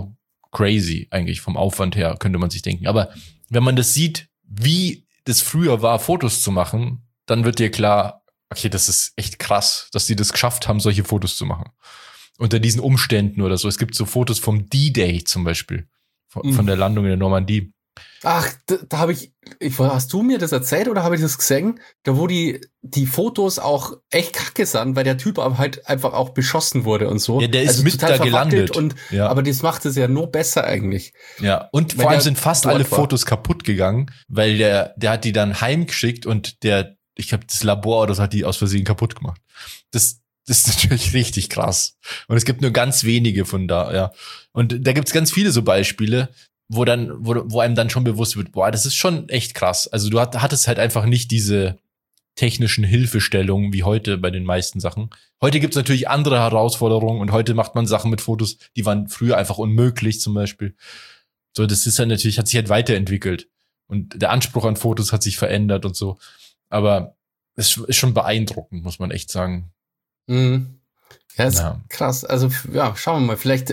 crazy eigentlich vom Aufwand her, könnte man sich denken. Aber wenn man das sieht, wie das früher war, Fotos zu machen, dann wird dir klar, okay, das ist echt krass, dass die das geschafft haben, solche Fotos zu machen. Unter diesen Umständen oder so. Es gibt so Fotos vom D-Day zum Beispiel, von der Landung in der Normandie. Ach, da habe hast du mir das erzählt oder habe ich das gesehen? Da wo die Fotos auch echt kacke sind, weil der Typ aber halt einfach auch beschossen wurde und so. Ja, der ist mit da gelandet. Aber das macht es ja nur besser eigentlich. Ja, und vor allem sind fast alle Fotos kaputt gegangen, weil der hat die dann heimgeschickt und ich glaube, das Labor oder so hat die aus Versehen kaputt gemacht. Das ist natürlich richtig krass. Und es gibt nur ganz wenige von da, ja. Und da gibt's ganz viele so Beispiele, wo einem dann schon bewusst wird, boah, das ist schon echt krass. Also du hattest halt einfach nicht diese technischen Hilfestellungen wie heute bei den meisten Sachen. Heute gibt's natürlich andere Herausforderungen und heute macht man Sachen mit Fotos, die waren früher einfach unmöglich zum Beispiel. So, das ist halt natürlich, hat sich halt weiterentwickelt. Und der Anspruch an Fotos hat sich verändert und so. Aber es ist schon beeindruckend, muss man echt sagen. Mhm. Ja, ist krass. Also, ja, schauen wir mal. Vielleicht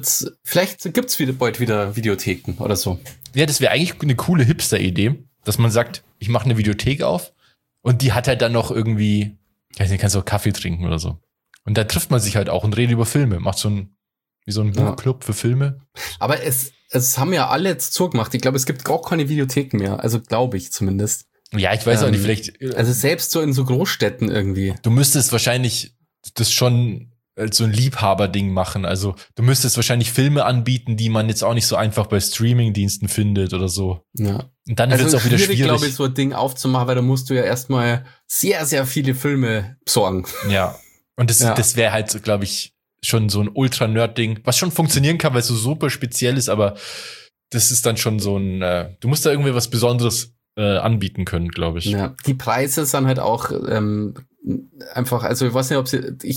gibt's bald wieder Videotheken oder so. Ja, das wäre eigentlich eine coole Hipster-Idee, dass man sagt, ich mache eine Videothek auf und die hat halt dann noch irgendwie, ich weiß nicht, kannst du auch Kaffee trinken oder so. Und da trifft man sich halt auch und redet über Filme, macht so ein Buchclub für Filme. Aber es haben ja alle jetzt zugemacht. Ich glaube, es gibt gar keine Videotheken mehr. Also, glaube ich zumindest. Ja, ich weiß auch nicht, vielleicht. Also, selbst so in so Großstädten irgendwie. Du müsstest wahrscheinlich das schon als so ein Liebhaberding machen. Also du müsstest wahrscheinlich Filme anbieten, die man jetzt auch nicht so einfach bei Streamingdiensten findet oder so. Ja. Und dann wird es auch wieder schwierig, glaube ich, so ein Ding aufzumachen, weil da musst du ja erstmal sehr, sehr viele Filme besorgen. Ja. Und das wäre halt, glaube ich, schon so ein Ultra-Nerd-Ding, was schon funktionieren kann, weil es so super speziell ist, aber das ist dann schon so ein, du musst da irgendwie was Besonderes anbieten können, glaube ich. Ja, die Preise sind halt auch einfach, also ich weiß nicht, ob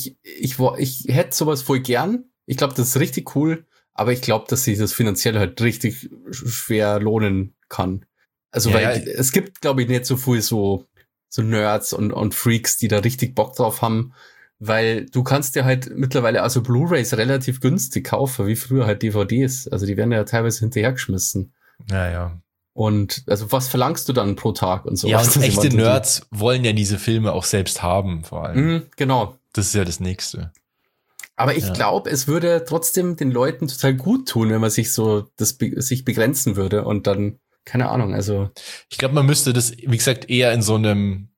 ich hätte sowas voll gern. Ich glaube, das ist richtig cool, aber ich glaube, dass sich das finanziell halt richtig schwer lohnen kann. Also weil es gibt, glaube ich, nicht so viel so Nerds und Freaks, die da richtig Bock drauf haben, weil du kannst dir halt mittlerweile also Blu-rays relativ günstig kaufen, wie früher halt DVDs. Also die werden ja teilweise hinterhergeschmissen. Ja. Und also was verlangst du dann pro Tag und so? Ja, und echte Nerds wollen ja diese Filme auch selbst haben, vor allem. Genau. Das ist ja das Nächste. Aber ich glaube, es würde trotzdem den Leuten total gut tun, wenn man sich sich begrenzen würde und dann, keine Ahnung, also. Ich glaube, man müsste das, wie gesagt, eher in so einem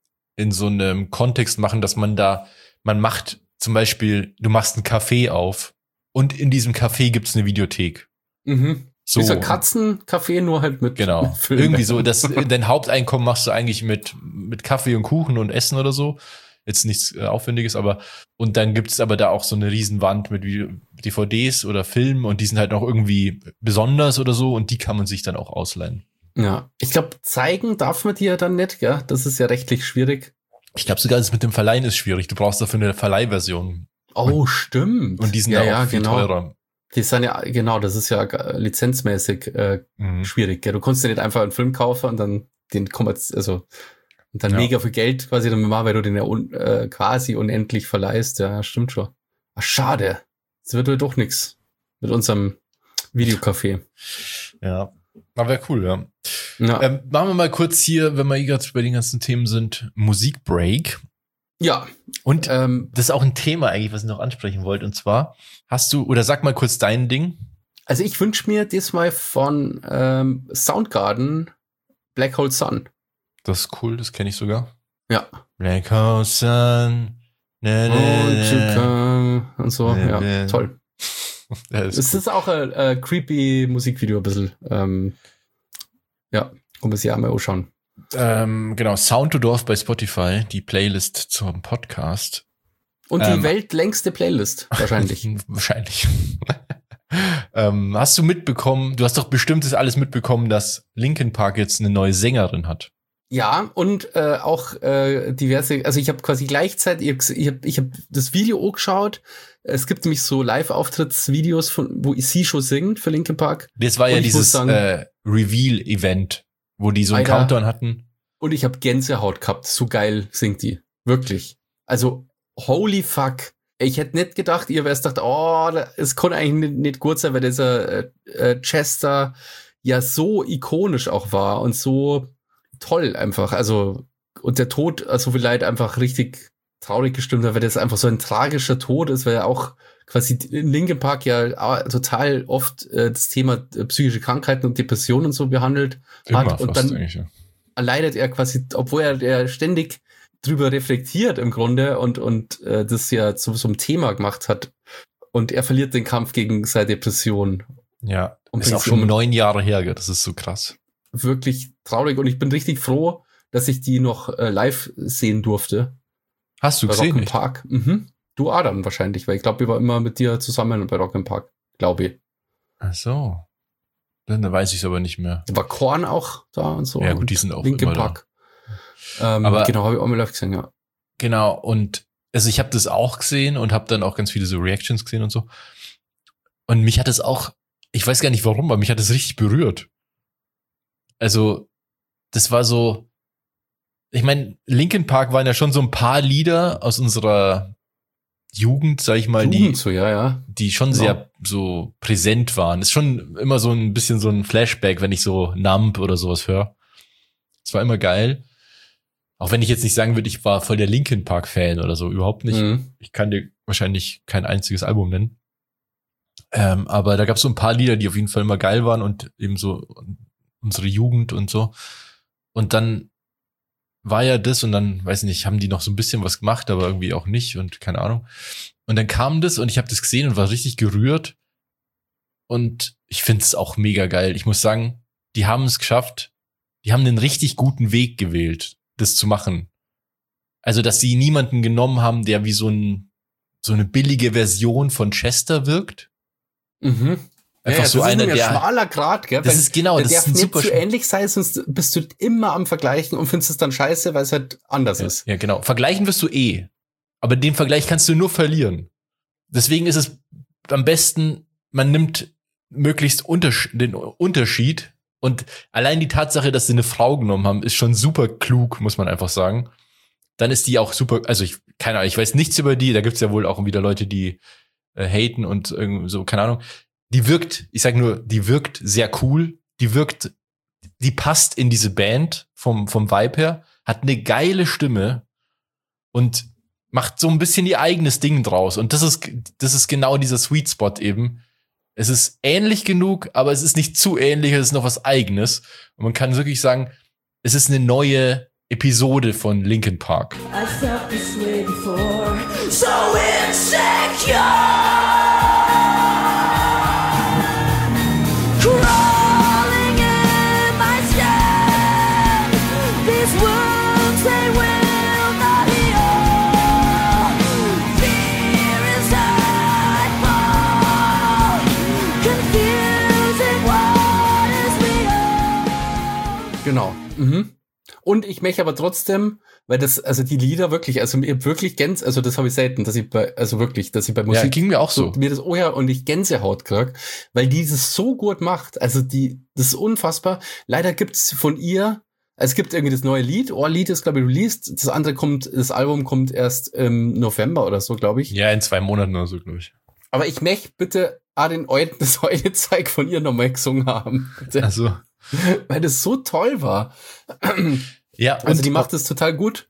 Kontext machen, dass man macht zum Beispiel, du machst ein Café auf und in diesem Café gibt's eine Videothek. Mhm. So. Dieser Katzencafé nur halt mit. Genau. Mit Filmen. Irgendwie so, dein Haupteinkommen machst du eigentlich mit Kaffee und Kuchen und Essen oder so. Jetzt nichts Aufwendiges, und dann gibt es aber da auch so eine Riesenwand mit DVDs oder Filmen und die sind halt noch irgendwie besonders oder so und die kann man sich dann auch ausleihen. Ja. Ich glaube, zeigen darf man die ja dann nicht, gell? Das ist ja rechtlich schwierig. Ich glaube sogar, das mit dem Verleihen ist schwierig. Du brauchst dafür eine Verleihversion. Oh, stimmt. Und die sind ja auch viel teurer. Die sind ja, genau, das ist ja lizenzmäßig schwierig. Gell? Du kannst ja nicht einfach einen Film kaufen und dann mega viel Geld quasi damit machen, weil du den ja quasi unendlich verleihst. Ja, stimmt schon. Ach, schade. Es wird wohl doch nichts mit unserem Videocafé. Ja, aber wäre cool, ja. Machen wir mal kurz hier, wenn wir gerade bei den ganzen Themen sind, Musikbreak. Ja. Und das ist auch ein Thema eigentlich, was ich noch ansprechen wollte. Und zwar sag mal kurz dein Ding. Also ich wünsche mir diesmal von Soundgarden Black Hole Sun. Das ist cool, das kenne ich sogar. Ja. Black Hole Sun. Und so, ja, toll. Es ist auch ein creepy Musikvideo ein bisschen. Ja, kann man sich auch mal anschauen. Genau, Sound to Dorf bei Spotify, die Playlist zum Podcast. Und die weltlängste Playlist, wahrscheinlich. Wahrscheinlich. Hast du mitbekommen, du hast doch bestimmt das alles mitbekommen, dass Linkin Park jetzt eine neue Sängerin hat. Ja, und auch diverse, also ich habe quasi gleichzeitig, ich hab das Video angeschaut. Es gibt nämlich so Live-Auftrittsvideos, wo sie schon singt für Linkin Park. Das war ja dieses Reveal-Event, wo die so einen Countdown hatten. Und ich habe Gänsehaut gehabt, so geil singt die. Wirklich. Also, holy fuck. Ich hätte nicht gedacht, ihr wärst gedacht, es kann eigentlich nicht gut sein, weil dieser Chester ja so ikonisch auch war und so toll einfach. Also, und der Tod, also vielleicht einfach richtig traurig gestimmt hat, weil das einfach so ein tragischer Tod ist, weil er auch quasi in Linkin Park ja total oft das Thema psychische Krankheiten und Depressionen und so behandelt hat. Und dann leidet er quasi, obwohl er ständig drüber reflektiert im Grunde und das ja zu so einem Thema gemacht hat. Und er verliert den Kampf gegen seine Depression. Ja, und ist auch schon 9 Jahre her, das ist so krass. Wirklich traurig und ich bin richtig froh, dass ich die noch live sehen durfte. Hast du bei gesehen? Rock im Park. Mhm. Du Adam wahrscheinlich, weil ich glaube, wir waren immer mit dir zusammen bei Rock im Park, glaube ich. Ach so. Dann weiß ich es aber nicht mehr. War Korn auch da und so. Ja gut, die sind auch Linkin immer Park. Aber genau, habe ich auch mal live gesehen, ja. Genau, und also ich habe das auch gesehen und habe dann auch ganz viele so Reactions gesehen und so. Und mich hat es auch, ich weiß gar nicht warum, aber mich hat es richtig berührt. Also, das war so, ich meine, Linkin Park waren ja schon so ein paar Lieder aus unserer Jugend, sag ich mal, die schon sehr so präsent waren. Ist schon immer so ein bisschen so ein Flashback, wenn ich so Numb oder sowas höre. Es war immer geil. Auch wenn ich jetzt nicht sagen würde, ich war voll der Linkin Park Fan oder so, überhaupt nicht. Mhm. Ich kann dir wahrscheinlich kein einziges Album nennen. Aber da gab es so ein paar Lieder, die auf jeden Fall immer geil waren und eben so unsere Jugend und so. Und dann war ja das und dann, weiß nicht, haben die noch so ein bisschen was gemacht, aber irgendwie auch nicht und keine Ahnung. Und dann kam das und ich habe das gesehen und war richtig gerührt. Und ich finde es auch mega geil. Ich muss sagen, die haben es geschafft. Die haben einen richtig guten Weg gewählt, das zu machen. Also, dass sie niemanden genommen haben, der wie so eine billige Version von Chester wirkt. Mhm. Einfach so einer, der schmaler Grad, gell? Das ist genau, das ist ein super. Nicht zu ähnlich sein, sonst bist du immer am Vergleichen und findest es dann scheiße, weil es halt anders ist. Ja, genau. Vergleichen wirst du aber den Vergleich kannst du nur verlieren. Deswegen ist es am besten, man nimmt möglichst den Unterschied und allein die Tatsache, dass sie eine Frau genommen haben, ist schon super klug, muss man einfach sagen. Dann ist die auch super, also keine Ahnung, ich weiß nichts über die, da gibt's ja wohl auch wieder Leute, die haten und irgendwie so, keine Ahnung. Die wirkt sehr cool. Die passt in diese Band vom Vibe her, hat eine geile Stimme und macht so ein bisschen ihr eigenes Ding draus. Und das ist genau dieser Sweet Spot eben. Es ist ähnlich genug, aber es ist nicht zu ähnlich, es ist noch was Eigenes. Und man kann wirklich sagen, es ist eine neue Episode von Linkin Park. I felt this way before, so insecure. Crawling in my skin, these wounds they will not heal. Fear is nightfall, confusing what is real. Genau. Mhm. Und ich möchte aber trotzdem, weil die Lieder wirklich, also mir wirklich also das habe ich selten, dass ich bei Musik. Ja, ging mir auch so. Mir das und ich Gänsehaut krieg, weil die das so gut macht. Also das ist unfassbar. Leider gibt's von ihr, es gibt irgendwie das neue Lied. Lied ist, glaube ich, released. Das Album kommt erst im November oder so, glaube ich. Ja, in 2 Monaten oder so, glaube ich. Aber ich möchte bitte das heute Zeug von ihr nochmal gesungen haben. Bitte. Also. Weil das so toll war. Ja, also die macht es total gut.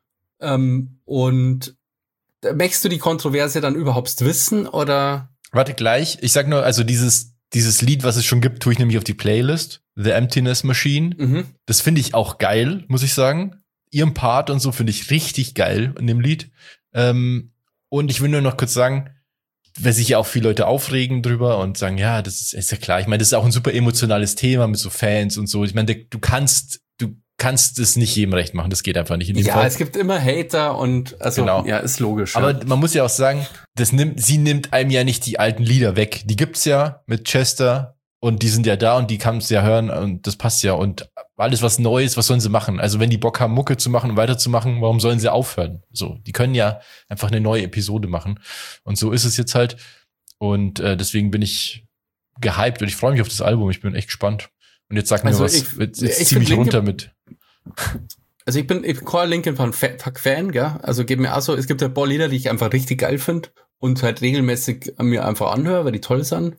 Und möchtest du die Kontroverse dann überhaupt wissen, oder? Warte gleich. Ich sag nur, also dieses Lied, was es schon gibt, tue ich nämlich auf die Playlist. The Emptiness Machine. Mhm. Das finde ich auch geil, muss ich sagen. Ihren Part und so finde ich richtig geil in dem Lied. Und ich will nur noch kurz sagen, weil sich ja auch viele Leute aufregen drüber und sagen, ja, das ist ja klar. Ich meine, das ist auch ein super emotionales Thema mit so Fans und so. Ich meine, du kannst es nicht jedem recht machen. Das geht einfach nicht in dem Fall. Ja, es gibt immer Hater und genau. Ja, ist logisch. Aber man muss ja auch sagen, sie nimmt einem ja nicht die alten Lieder weg. Die gibt's ja mit Chester und die sind ja da und die kannst ja hören und das passt ja. Und alles was Neues, was sollen sie machen? Also wenn die Bock haben, Mucke zu machen und weiterzumachen, warum sollen sie aufhören? So, die können ja einfach eine neue Episode machen. Und so ist es jetzt halt. Und deswegen bin ich gehypt und ich freue mich auf das Album. Ich bin echt gespannt. Und jetzt sag mir was, jetzt zieh mich runter mit. Also ich bin kein Linkin Park Fan, gell? Also geht mir auch so, es gibt ja ein paar Lieder, die ich einfach richtig geil finde und halt regelmäßig mir einfach anhöre, weil die toll sind.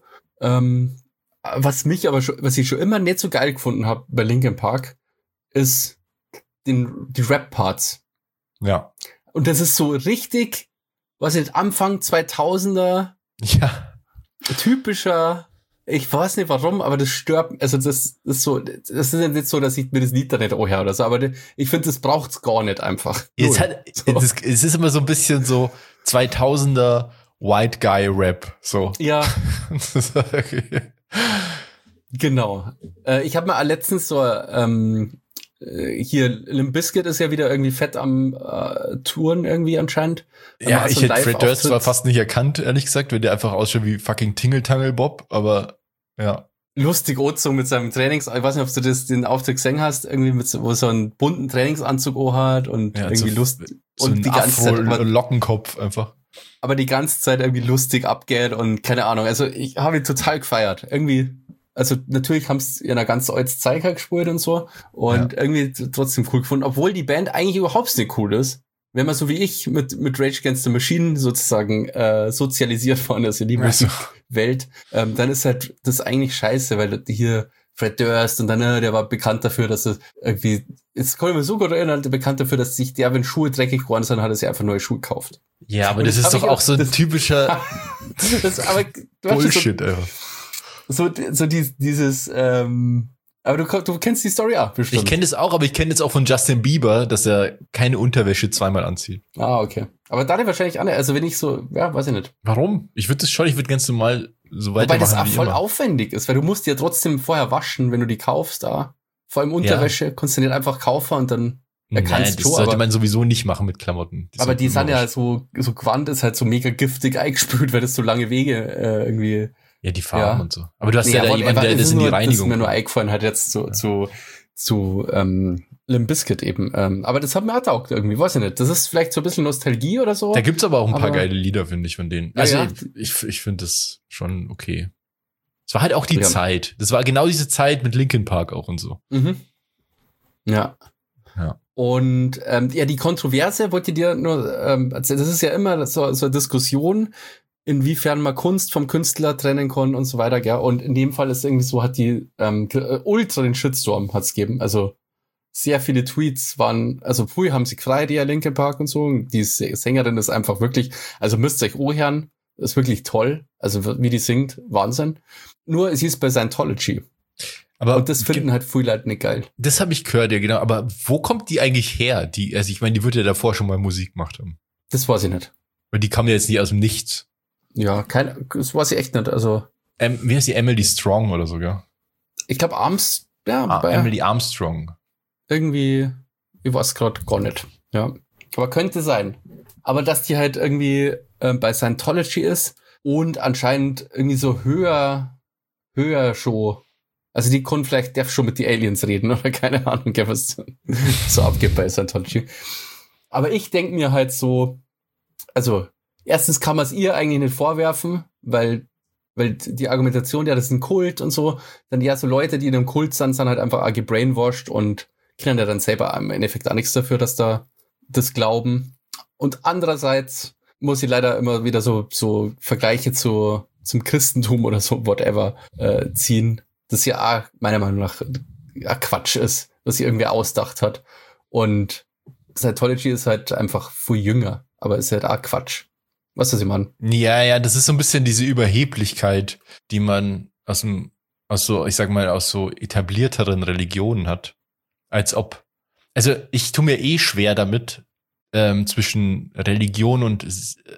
Was ich schon immer nicht so geil gefunden habe bei Linkin Park, ist die Rap-Parts. Ja. Und das ist so richtig, was jetzt Anfang 2000er typischer, ich weiß nicht warum, aber das stört, also das ist ja nicht so, dass ich mir das Lied da nicht anhöre oder so, aber ich finde, das braucht's gar nicht einfach. Es ist immer so ein bisschen so 2000er White Guy Rap, so. Ja. Okay. Genau. Ich habe mal letztens so, hier, Limp Bizkit ist ja wieder irgendwie fett am Touren irgendwie anscheinend. Ja, ich hätte Fred Durst zwar fast nicht erkannt, ehrlich gesagt, wenn der einfach ausschaut wie fucking Tingle-Tangle Bob, aber ja. Lustig angezogen mit seinem Trainings, ich weiß nicht, ob du den Auftritt gesehen hast, irgendwie wo so einen bunten Trainingsanzug hat und ja, irgendwie so, lustig. So und die ganze Zeit Lockenkopf einfach. Aber die ganze Zeit irgendwie lustig abgeht und keine Ahnung, also ich habe ihn total gefeiert. Irgendwie, also natürlich haben es in einer ganz alten Zeit gespielt und so und irgendwie trotzdem cool gefunden, obwohl die Band eigentlich überhaupt nicht cool ist. Wenn man so wie ich mit Rage Against the Machine sozusagen sozialisiert worden ist in die Musikwelt, dann ist halt das eigentlich scheiße, weil hier Fred Durst und dann, der war bekannt dafür, dass er irgendwie, jetzt kann ich mir so gut erinnern, bekannt dafür, dass sich der, wenn Schuhe dreckig geworden sind, hat er sich einfach neue Schuhe gekauft. Ja, aber das ist doch auch so ein typischer Bullshit, einfach. So dieses, aber du kennst die Story auch, bestimmt. Ich kenne das auch, aber ich kenne jetzt auch von Justin Bieber, dass er keine Unterwäsche zweimal anzieht. Ah, okay. Aber da wahrscheinlich auch nicht. Also wenn ich so, ja, weiß ich nicht. Warum? Ich würde ganz normal so weitermachen. Weil das auch voll aufwendig ist, weil du musst die ja trotzdem vorher waschen, wenn du die kaufst da. Vor allem Unterwäsche kannst du nicht einfach kaufen und dann kannst du. Das sollte man sowieso nicht machen mit Klamotten. Aber die sind ja so Quant ist halt so mega giftig eingespült, weil das so lange Wege irgendwie. Ja, die Farben und so. Aber du hast ja da jemanden, der das in die Reinigung. Das ist mir nur eingefallen hat jetzt zu Limp Bizkit eben. Aber das hat mir auch taugt irgendwie, weiß ich nicht. Das ist vielleicht so ein bisschen Nostalgie oder so. Da gibt's aber auch ein paar geile Lieder, finde ich, von denen. Also ja. ich finde das schon okay. Es war halt auch die Zeit. Das war genau diese Zeit mit Linkin Park auch und so. Mhm. Ja. Und die Kontroverse wollte dir nur, das ist ja immer so eine Diskussion, inwiefern man Kunst vom Künstler trennen kann und so weiter, gell? Und in dem Fall ist irgendwie so, hat die ultra den Shitstorm hat's gegeben. Also sehr viele Tweets waren, also früher haben sie gefreut, die Linkin Park und so. Die Sängerin ist einfach wirklich, also müsst ihr euch anhören, ist wirklich toll. Also wie die singt, Wahnsinn. Nur sie ist bei Scientology. Und das finden halt viele Leute nicht geil. Das habe ich gehört, ja genau. Aber wo kommt die eigentlich her? Also ich meine, die wird ja davor schon mal Musik gemacht haben. Das weiß ich nicht. Weil die kam ja jetzt nicht aus dem Nichts. Ja, das weiß ich echt nicht. Also wie heißt die? Emily Strong oder so, gell? Ich glaube Emily Armstrong. Irgendwie, ich weiß gerade gar nicht. Ja, aber könnte sein. Aber dass die halt irgendwie bei Scientology ist und anscheinend irgendwie so höher schon. Also die darf schon mit die Aliens reden oder keine Ahnung, was so abgeht bei Scientology. Aber ich denke mir halt so, also erstens kann man es ihr eigentlich nicht vorwerfen, weil die Argumentation, ja, das ist ein Kult und so, dann ja, so Leute, die in einem Kult sind halt einfach auch gebrainwashed und kriegen ja dann selber im Endeffekt auch nichts dafür, dass da das glauben. Und andererseits muss ich leider immer wieder so Vergleiche zum Christentum oder so, whatever, ziehen, das ja auch meiner Meinung nach Quatsch ist, was sie irgendwie ausgedacht hat. Und Scientology ist halt einfach viel jünger, aber ist halt auch Quatsch. Was ist das, Mann? Ja, das ist so ein bisschen diese Überheblichkeit, die man aus so etablierteren Religionen hat. Als ob, also ich tue mir schwer damit, zwischen Religion und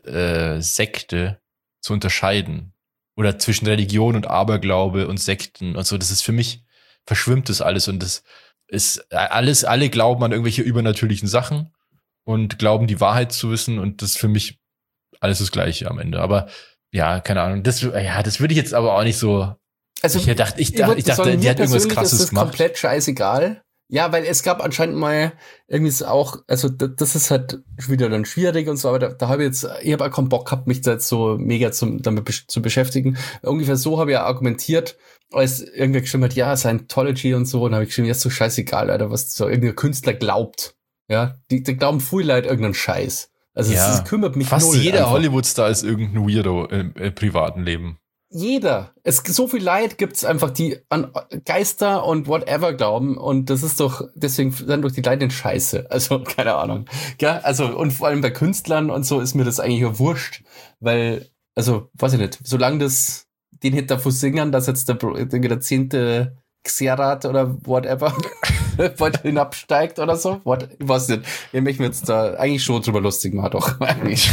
Sekte zu unterscheiden. Oder zwischen Religion und Aberglaube und Sekten und so. Das ist für mich, verschwimmt das alles und das ist alles, alle glauben an irgendwelche übernatürlichen Sachen und glauben die Wahrheit zu wissen und das ist für mich alles das Gleiche am Ende. Aber ja, keine Ahnung. Das würde ich jetzt aber auch nicht so. Also ich dachte, die hat irgendwas Krasses gemacht. Komplett scheißegal. Ja, weil es gab anscheinend mal irgendwie auch, also das ist halt wieder dann schwierig und so, aber da habe ich habe auch keinen Bock gehabt, mich da jetzt so mega damit zu beschäftigen. Ungefähr so habe ich ja argumentiert, als irgendwer geschrieben hat, ja, Scientology und so, und habe ich geschrieben, ja, ist so scheißegal, Alter, was so irgendein Künstler glaubt. Ja, die glauben viel Leute irgendeinen Scheiß. Also es kümmert mich fast null. Jeder einfach. Hollywood-Star ist irgendein Weirdo im privaten Leben. Jeder. So viel Leid gibt's einfach, die an Geister und whatever glauben. Und das ist doch, deswegen sind doch die Leute in Scheiße. Also, keine Ahnung. Ja, also, und vor allem bei Künstlern und so ist mir das eigentlich ja wurscht. Weil, also, weiß ich nicht, solange das den Hit davor singen, dass jetzt der 10. Xerat oder whatever hinabsteigt oder so. Ich weiß nicht. Ich möchte mir jetzt da eigentlich schon drüber lustig machen, doch. Eigentlich.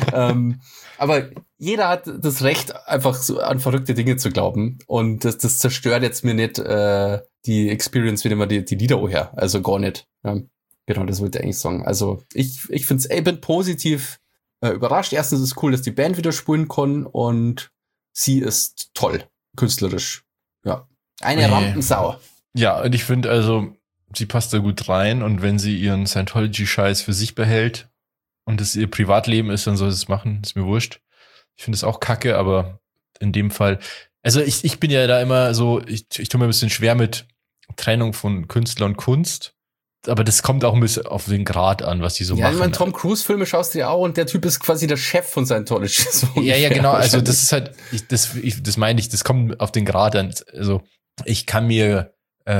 Aber jeder hat das Recht, einfach so an verrückte Dinge zu glauben. Und das zerstört jetzt mir nicht die Experience, wenn immer die Lieder her. Also gar nicht. Ja, genau, das wollte ich eigentlich sagen. Also ich finde es, ich bin positiv überrascht. Erstens ist es cool, dass die Band wieder spielen kann und sie ist toll, künstlerisch. Ja. Eine Rampensau. Ja, und ich finde also, sie passt da gut rein und wenn sie ihren Scientology-Scheiß für sich behält und es ihr Privatleben ist, dann soll sie es machen, ist mir wurscht. Ich finde es auch kacke, aber in dem Fall, also ich bin ja da immer so, ich tue mir ein bisschen schwer mit Trennung von Künstler und Kunst, aber das kommt auch ein bisschen auf den Grad an, was die so machen. Ja, ich meine, Tom Cruise-Filme schaust du dir auch und der Typ ist quasi der Chef von Scientology. So ja, genau, also das ist halt, das meine ich, das kommt auf den Grad an, also ich kann mir,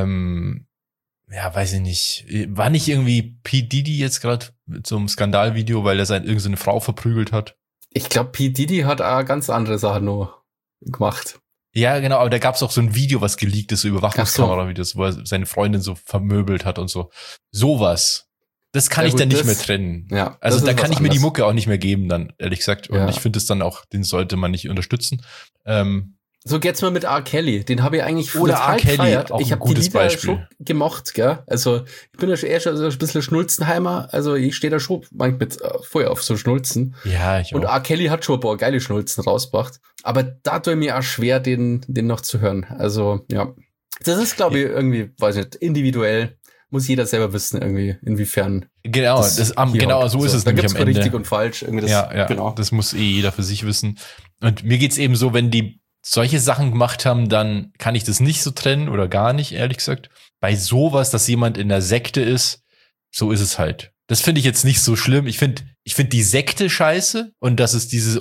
ja, weiß ich nicht, war nicht irgendwie P. Diddy jetzt gerade mit so einem Skandalvideo, weil er irgendeine Frau verprügelt hat? Ich glaube, P. Diddy hat auch ganz andere Sachen nur gemacht. Ja, genau, aber da gab es auch so ein Video, was geleakt ist, so Überwachungskamera-Videos, wo er seine Freundin so vermöbelt hat und so. Sowas. Das kann ich dann nicht mehr trennen. Ja, also da kann ich mir die Mucke auch nicht mehr geben dann, ehrlich gesagt. Und ich finde es dann auch, den sollte man nicht unterstützen. So geht's mir mit R. Kelly. Den habe ich eigentlich oder R. Kelly, gefeiert. auch ich habe die Lieder schon gemocht, gell? Also ich bin ja schon so ein bisschen Schnulzenheimer. Also ich stehe da schon manchmal mit Feuer auf so Schnulzen. Ja, ich auch. Und R. Kelly hat schon ein paar geile Schnulzen rausgebracht. Aber da tue ich mir auch schwer, den noch zu hören. Also ja, das ist, glaube ich, irgendwie, weiß nicht, individuell. Muss jeder selber wissen, irgendwie, inwiefern. Genau, genau so ist es da nämlich gibt's am Ende. richtig und falsch. Irgendwie das, ja, genau. Das muss jeder für sich wissen. Und mir geht's eben so, wenn die solche Sachen gemacht haben, dann kann ich das nicht so trennen oder gar nicht, ehrlich gesagt. Bei sowas, dass jemand in der Sekte ist, so ist es halt. Das finde ich jetzt nicht so schlimm. Ich finde die Sekte scheiße und dass es dieses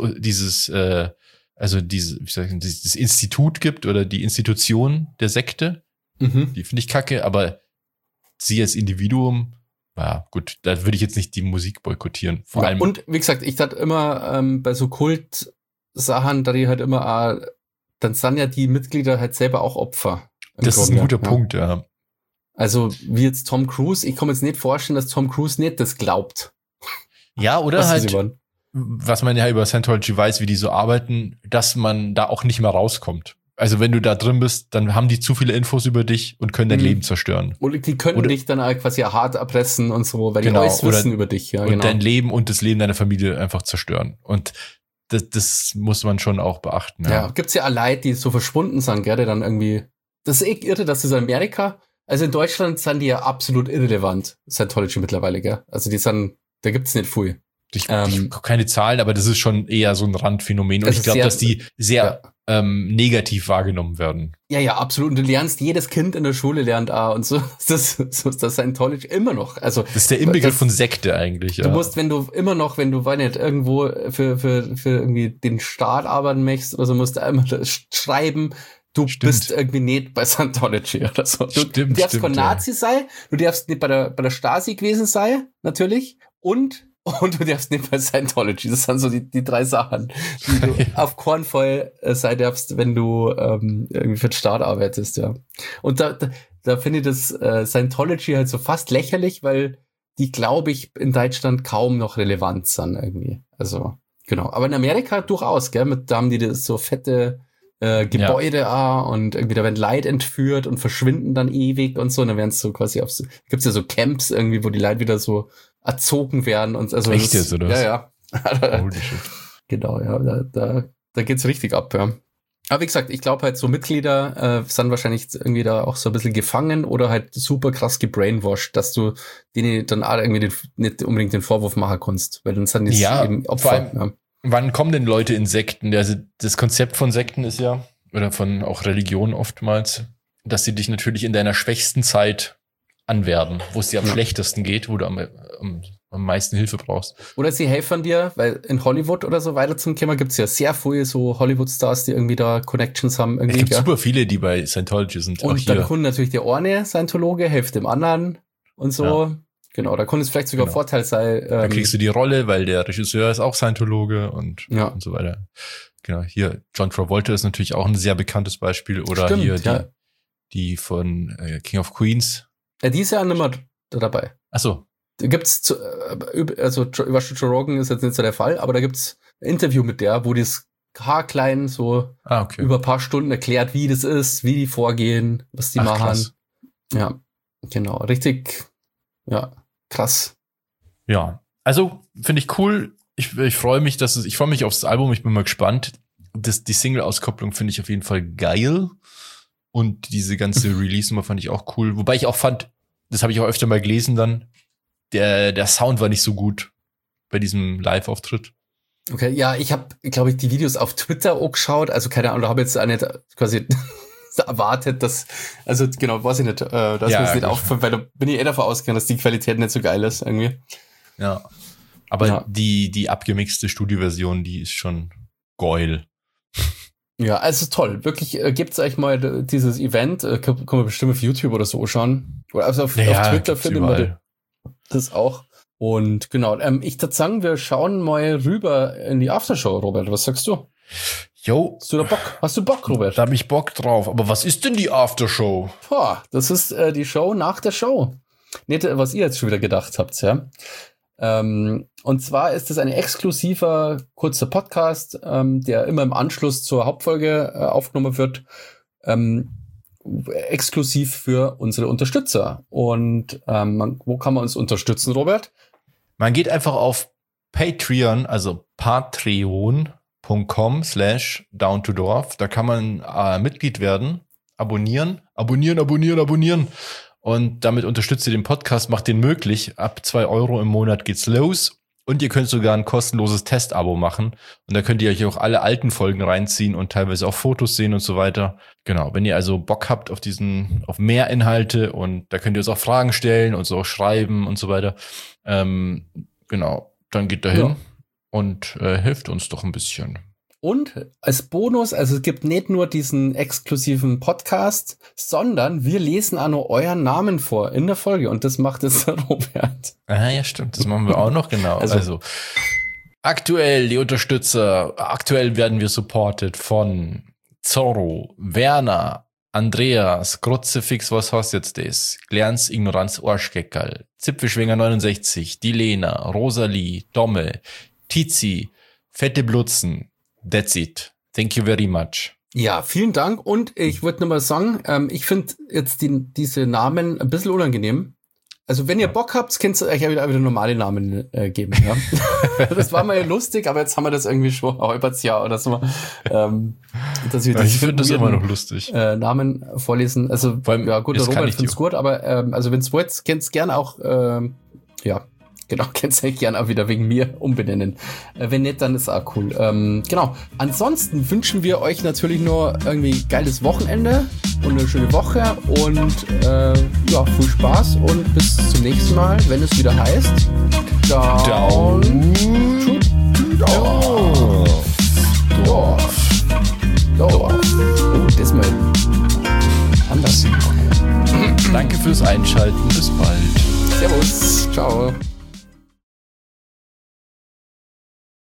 Institut gibt oder die Institution der Sekte, die finde ich kacke, aber sie als Individuum, ja gut, da würde ich jetzt nicht die Musik boykottieren. Vor allem. Und wie gesagt, ich dachte immer bei so Kult-Sachen, da die halt immer dann sind ja die Mitglieder halt selber auch Opfer. Das ist ein guter Punkt, ja. Also wie jetzt Tom Cruise, ich kann mir jetzt nicht vorstellen, dass Tom Cruise nicht das glaubt. Ja, oder halt, was man ja über Scientology weiß, wie die so arbeiten, dass man da auch nicht mehr rauskommt. Also wenn du da drin bist, dann haben die zu viele Infos über dich und können dein Leben zerstören. Und die können dich dann halt quasi hart erpressen und so, weil die alles wissen über dich. Ja, und dein Leben und das Leben deiner Familie einfach zerstören. Und das muss man schon auch beachten. Ja, gibt's ja auch Leute, die so verschwunden sind, gell, die dann irgendwie, das ist echt irre, dass das in Amerika, also in Deutschland sind die ja absolut irrelevant, Scientology mittlerweile, gell, also da gibt's nicht viel. Ich keine Zahlen, aber das ist schon eher so ein Randphänomen und ich glaube, dass die sehr negativ wahrgenommen werden. Ja, absolut. Und du lernst, jedes Kind in der Schule lernt und so. Das Scientology immer noch. Also das ist der Inbegriff von Sekte eigentlich. Ja. Du musst, wenn du, weiß nicht, irgendwo für irgendwie den Staat arbeiten möchtest oder so, musst du einmal schreiben, du bist irgendwie nicht bei Scientology oder so. Du darfst kein Nazi sein, du darfst nicht bei der Stasi gewesen sein, natürlich, und du darfst nicht bei Scientology. Das sind so die drei Sachen, die du auf keinen Fall sein darfst, wenn du irgendwie für den Staat arbeitest, ja. Und da finde ich das Scientology halt so fast lächerlich, weil die, glaube ich, in Deutschland kaum noch relevant sind irgendwie. Also, genau. Aber in Amerika durchaus, gell? Da haben die das so fette Gebäude und irgendwie da werden Leute entführt und verschwinden dann ewig und so. Und dann werden es so quasi gibt's ja so Camps irgendwie, wo die Leute wieder so erzogen werden und also. Echt jetzt, oder? Ja. Genau, ja. Da geht's richtig ab, ja. Aber wie gesagt, ich glaube halt so Mitglieder sind wahrscheinlich irgendwie da auch so ein bisschen gefangen oder halt super krass gebrainwashed, dass du denen dann auch irgendwie nicht unbedingt den Vorwurf machen kannst, weil dann sind die eben Opfer. Vor allem, wann kommen denn Leute in Sekten? Also das Konzept von Sekten ist ja, oder von auch Religion oftmals, dass sie dich natürlich in deiner schwächsten Zeit anwerben, wo es dir am schlechtesten geht, wo du am meisten Hilfe brauchst. Oder sie helfen dir, weil in Hollywood oder so weiter zum Thema gibt es ja sehr viele so Hollywood-Stars, die irgendwie da Connections haben. Irgendwie, Es gibt super viele, die bei Scientology sind. und auch hier. dann kommt natürlich der eine Scientologe, hilft dem anderen und so. Ja. Genau, da kann es vielleicht sogar Vorteil sein. Da kriegst du die Rolle, weil der Regisseur ist auch Scientologe und so weiter. Genau, hier John Travolta ist natürlich auch ein sehr bekanntes Beispiel. Oder Stimmt, hier die von King of Queens. Ja, die ist ja nicht mehr dabei. Ach so. Da gibt's, also über Joe Rogan ist jetzt nicht so der Fall, aber da gibt's ein Interview mit der, wo das haarklein so über ein paar Stunden erklärt, wie das ist, wie die vorgehen, was die machen. Krass. Ja, genau, richtig, krass. Ja, also finde ich cool. Ich freue mich, ich freue mich aufs Album. Ich bin mal gespannt. Die Single-Auskopplung finde ich auf jeden Fall geil. Und diese ganze Release-Nummer fand ich auch cool. Wobei ich auch fand, das habe ich auch öfter mal gelesen dann, der Sound war nicht so gut bei diesem Live-Auftritt. Okay, ja, ich habe, glaube ich, die Videos auf Twitter auch geschaut. Also keine Ahnung, da habe jetzt auch nicht quasi erwartet, dass, also genau, weiß ich nicht, das ist mir nicht aufgefallen, weil da bin ich davon ausgegangen, dass die Qualität nicht so geil ist irgendwie. Ja. Aber die abgemixte Studioversion, die ist schon geil. Ja, also toll. Wirklich, gibt's euch mal dieses Event, kann man bestimmt auf YouTube oder so schauen. Oder also auf Twitter findet man das auch. Und genau, ich würde sagen, wir schauen mal rüber in die Aftershow, Robert. Was sagst du? Jo. Hast du da Bock? Hast du Bock, Robert? Da hab ich Bock drauf. Aber was ist denn die Aftershow? Boah, das ist die Show nach der Show. Nicht, was ihr jetzt schon wieder gedacht habt, ja. Und zwar ist es ein exklusiver, kurzer Podcast, der immer im Anschluss zur Hauptfolge aufgenommen wird, exklusiv für unsere Unterstützer. Und wo kann man uns unterstützen, Robert? Man geht einfach auf Patreon, also patreon.com/downtodorf. Da kann man Mitglied werden, abonnieren. Und damit unterstützt ihr den Podcast, macht den möglich. Ab 2 € im Monat geht's los. Und ihr könnt sogar ein kostenloses Testabo machen. Und da könnt ihr euch auch alle alten Folgen reinziehen und teilweise auch Fotos sehen und so weiter. Genau, wenn ihr also Bock habt auf mehr Inhalte, und da könnt ihr uns auch Fragen stellen und so auch schreiben und so weiter. Genau, dann geht dahin und hilft uns doch ein bisschen. Und als Bonus, also es gibt nicht nur diesen exklusiven Podcast, sondern wir lesen auch noch euren Namen vor in der Folge, und das macht jetzt der Robert. Ah ja, stimmt, das machen wir auch noch, genau. Also aktuell die Unterstützer, aktuell werden wir supported von Zorro, Werner, Andreas, Kruzifix, was hast jetzt das? Glerns, Ignoranz, Arschgeckerl, Zipfelschwinger 69, die Lena, Rosalie, Domme, Tizi, Fette Blutzen. That's it. Thank you very much. Ja, vielen Dank. Und ich würde nur mal sagen, ich finde jetzt diese Namen ein bisschen unangenehm. Also wenn ihr Bock habt, könnt ihr euch ja wieder normale Namen geben. Ja? Das war mal lustig, aber jetzt haben wir das irgendwie schon ein halbes Jahr oder so. Dass wir ich finde das immer noch lustig. Namen vorlesen. Also ja, gut, der Robert findet es gut, aber also wenn es wollt, könnt ihr gerne auch genau, könnt ihr gerne auch wieder wegen mir umbenennen. Wenn nicht, dann ist auch cool. Genau. Ansonsten wünschen wir euch natürlich nur irgendwie geiles Wochenende und eine schöne Woche und viel Spaß und bis zum nächsten Mal, wenn es wieder heißt Down to Dorf. Oh, das mal anders. Danke fürs Einschalten. Bis bald. Servus. Ciao.